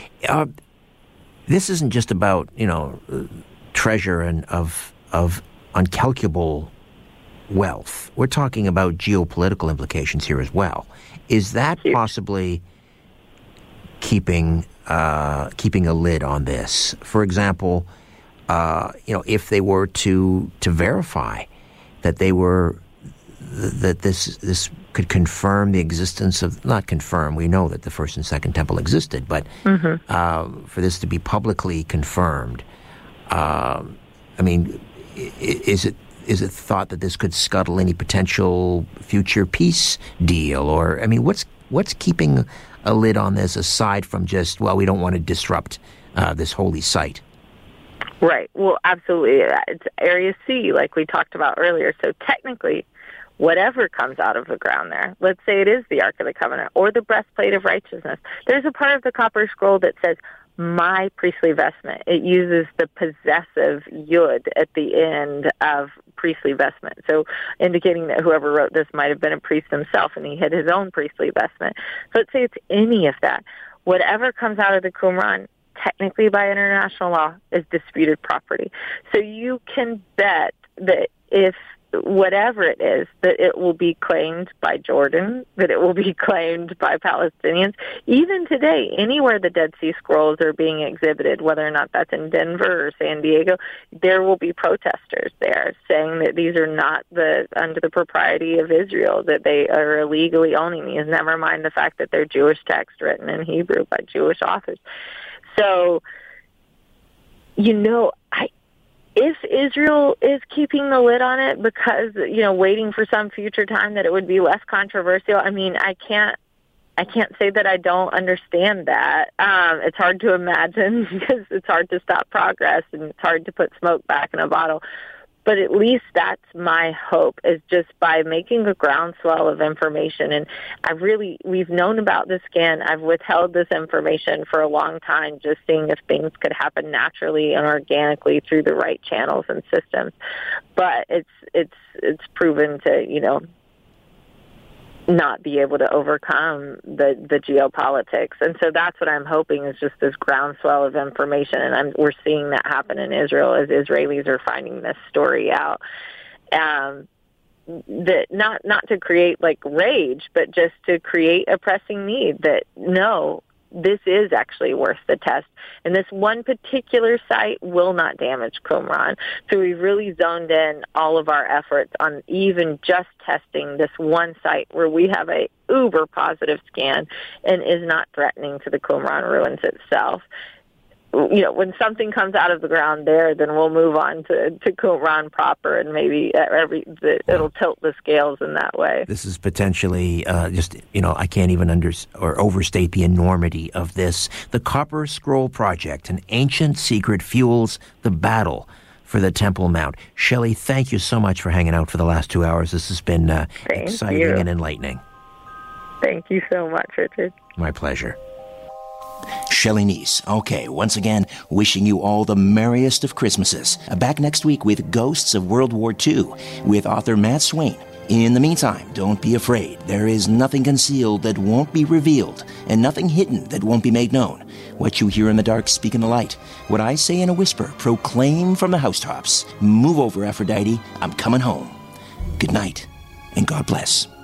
This isn't just about, treasure and of uncalculable wealth. We're talking about geopolitical implications here as well. Is that possibly keeping a lid on this? For example, if they were to verify that that this could confirm the existence of, not confirm, we know that the first and second temple existed, but for this to be publicly confirmed, is it thought that this could scuttle any potential future peace deal? Or, what's keeping a lid on this aside from just, we don't want to disrupt this holy site? Right. Well, absolutely. It's Area C, like we talked about earlier. So technically, whatever comes out of the ground there, let's say it is the Ark of the Covenant or the breastplate of righteousness, there's a part of the Copper Scroll that says, my priestly vestment. It uses the possessive yud at the end of priestly vestment. So indicating that whoever wrote this might have been a priest himself and he had his own priestly vestment. So let's say it's any of that. Whatever comes out of the Qumran, technically by international law, is disputed property. So you can bet that if whatever it is, that it will be claimed by Jordan, that it will be claimed by Palestinians. Even today, anywhere the Dead Sea Scrolls are being exhibited, whether or not that's in Denver or San Diego, there will be protesters there saying that these are not under the propriety of Israel, that they are illegally owning these, never mind the fact that they're Jewish text written in Hebrew by Jewish authors. So, if Israel is keeping the lid on it because, waiting for some future time that it would be less controversial, I can't say that I don't understand that. It's hard to imagine because it's hard to stop progress and it's hard to put smoke back in a bottle. But at least that's my hope, is just by making a groundswell of information. And we've known about this scan. I've withheld this information for a long time, just seeing if things could happen naturally and organically through the right channels and systems. But it's proven to, not be able to overcome the geopolitics. And so that's what I'm hoping, is just this groundswell of information. And we're seeing that happen in Israel as Israelis are finding this story out. That not to create like rage, but just to create a pressing need that, no, this is actually worth the test. And this one particular site will not damage Qumran. So we've really zoned in all of our efforts on even just testing this one site where we have a uber positive scan and is not threatening to the Qumran ruins itself. When something comes out of the ground there, then we'll move on to Qumran proper, and maybe it'll tilt the scales in that way. This is potentially I can't even overstate the enormity of this. The Copper Scroll Project, an ancient secret, fuels the battle for the Temple Mount. Shelley, thank you so much for hanging out for the last 2 hours. This has been exciting and enlightening. Thank you so much, Richard. My pleasure. Shelley Neese. Okay, once again, wishing you all the merriest of Christmases. Back next week with Ghosts of World War II with author Matt Swain. In the meantime, don't be afraid. There is nothing concealed that won't be revealed, and nothing hidden that won't be made known. What you hear in the dark, speak in the light. What I say in a whisper, proclaim from the housetops. Move over, Aphrodite. I'm coming home. Good night, and God bless.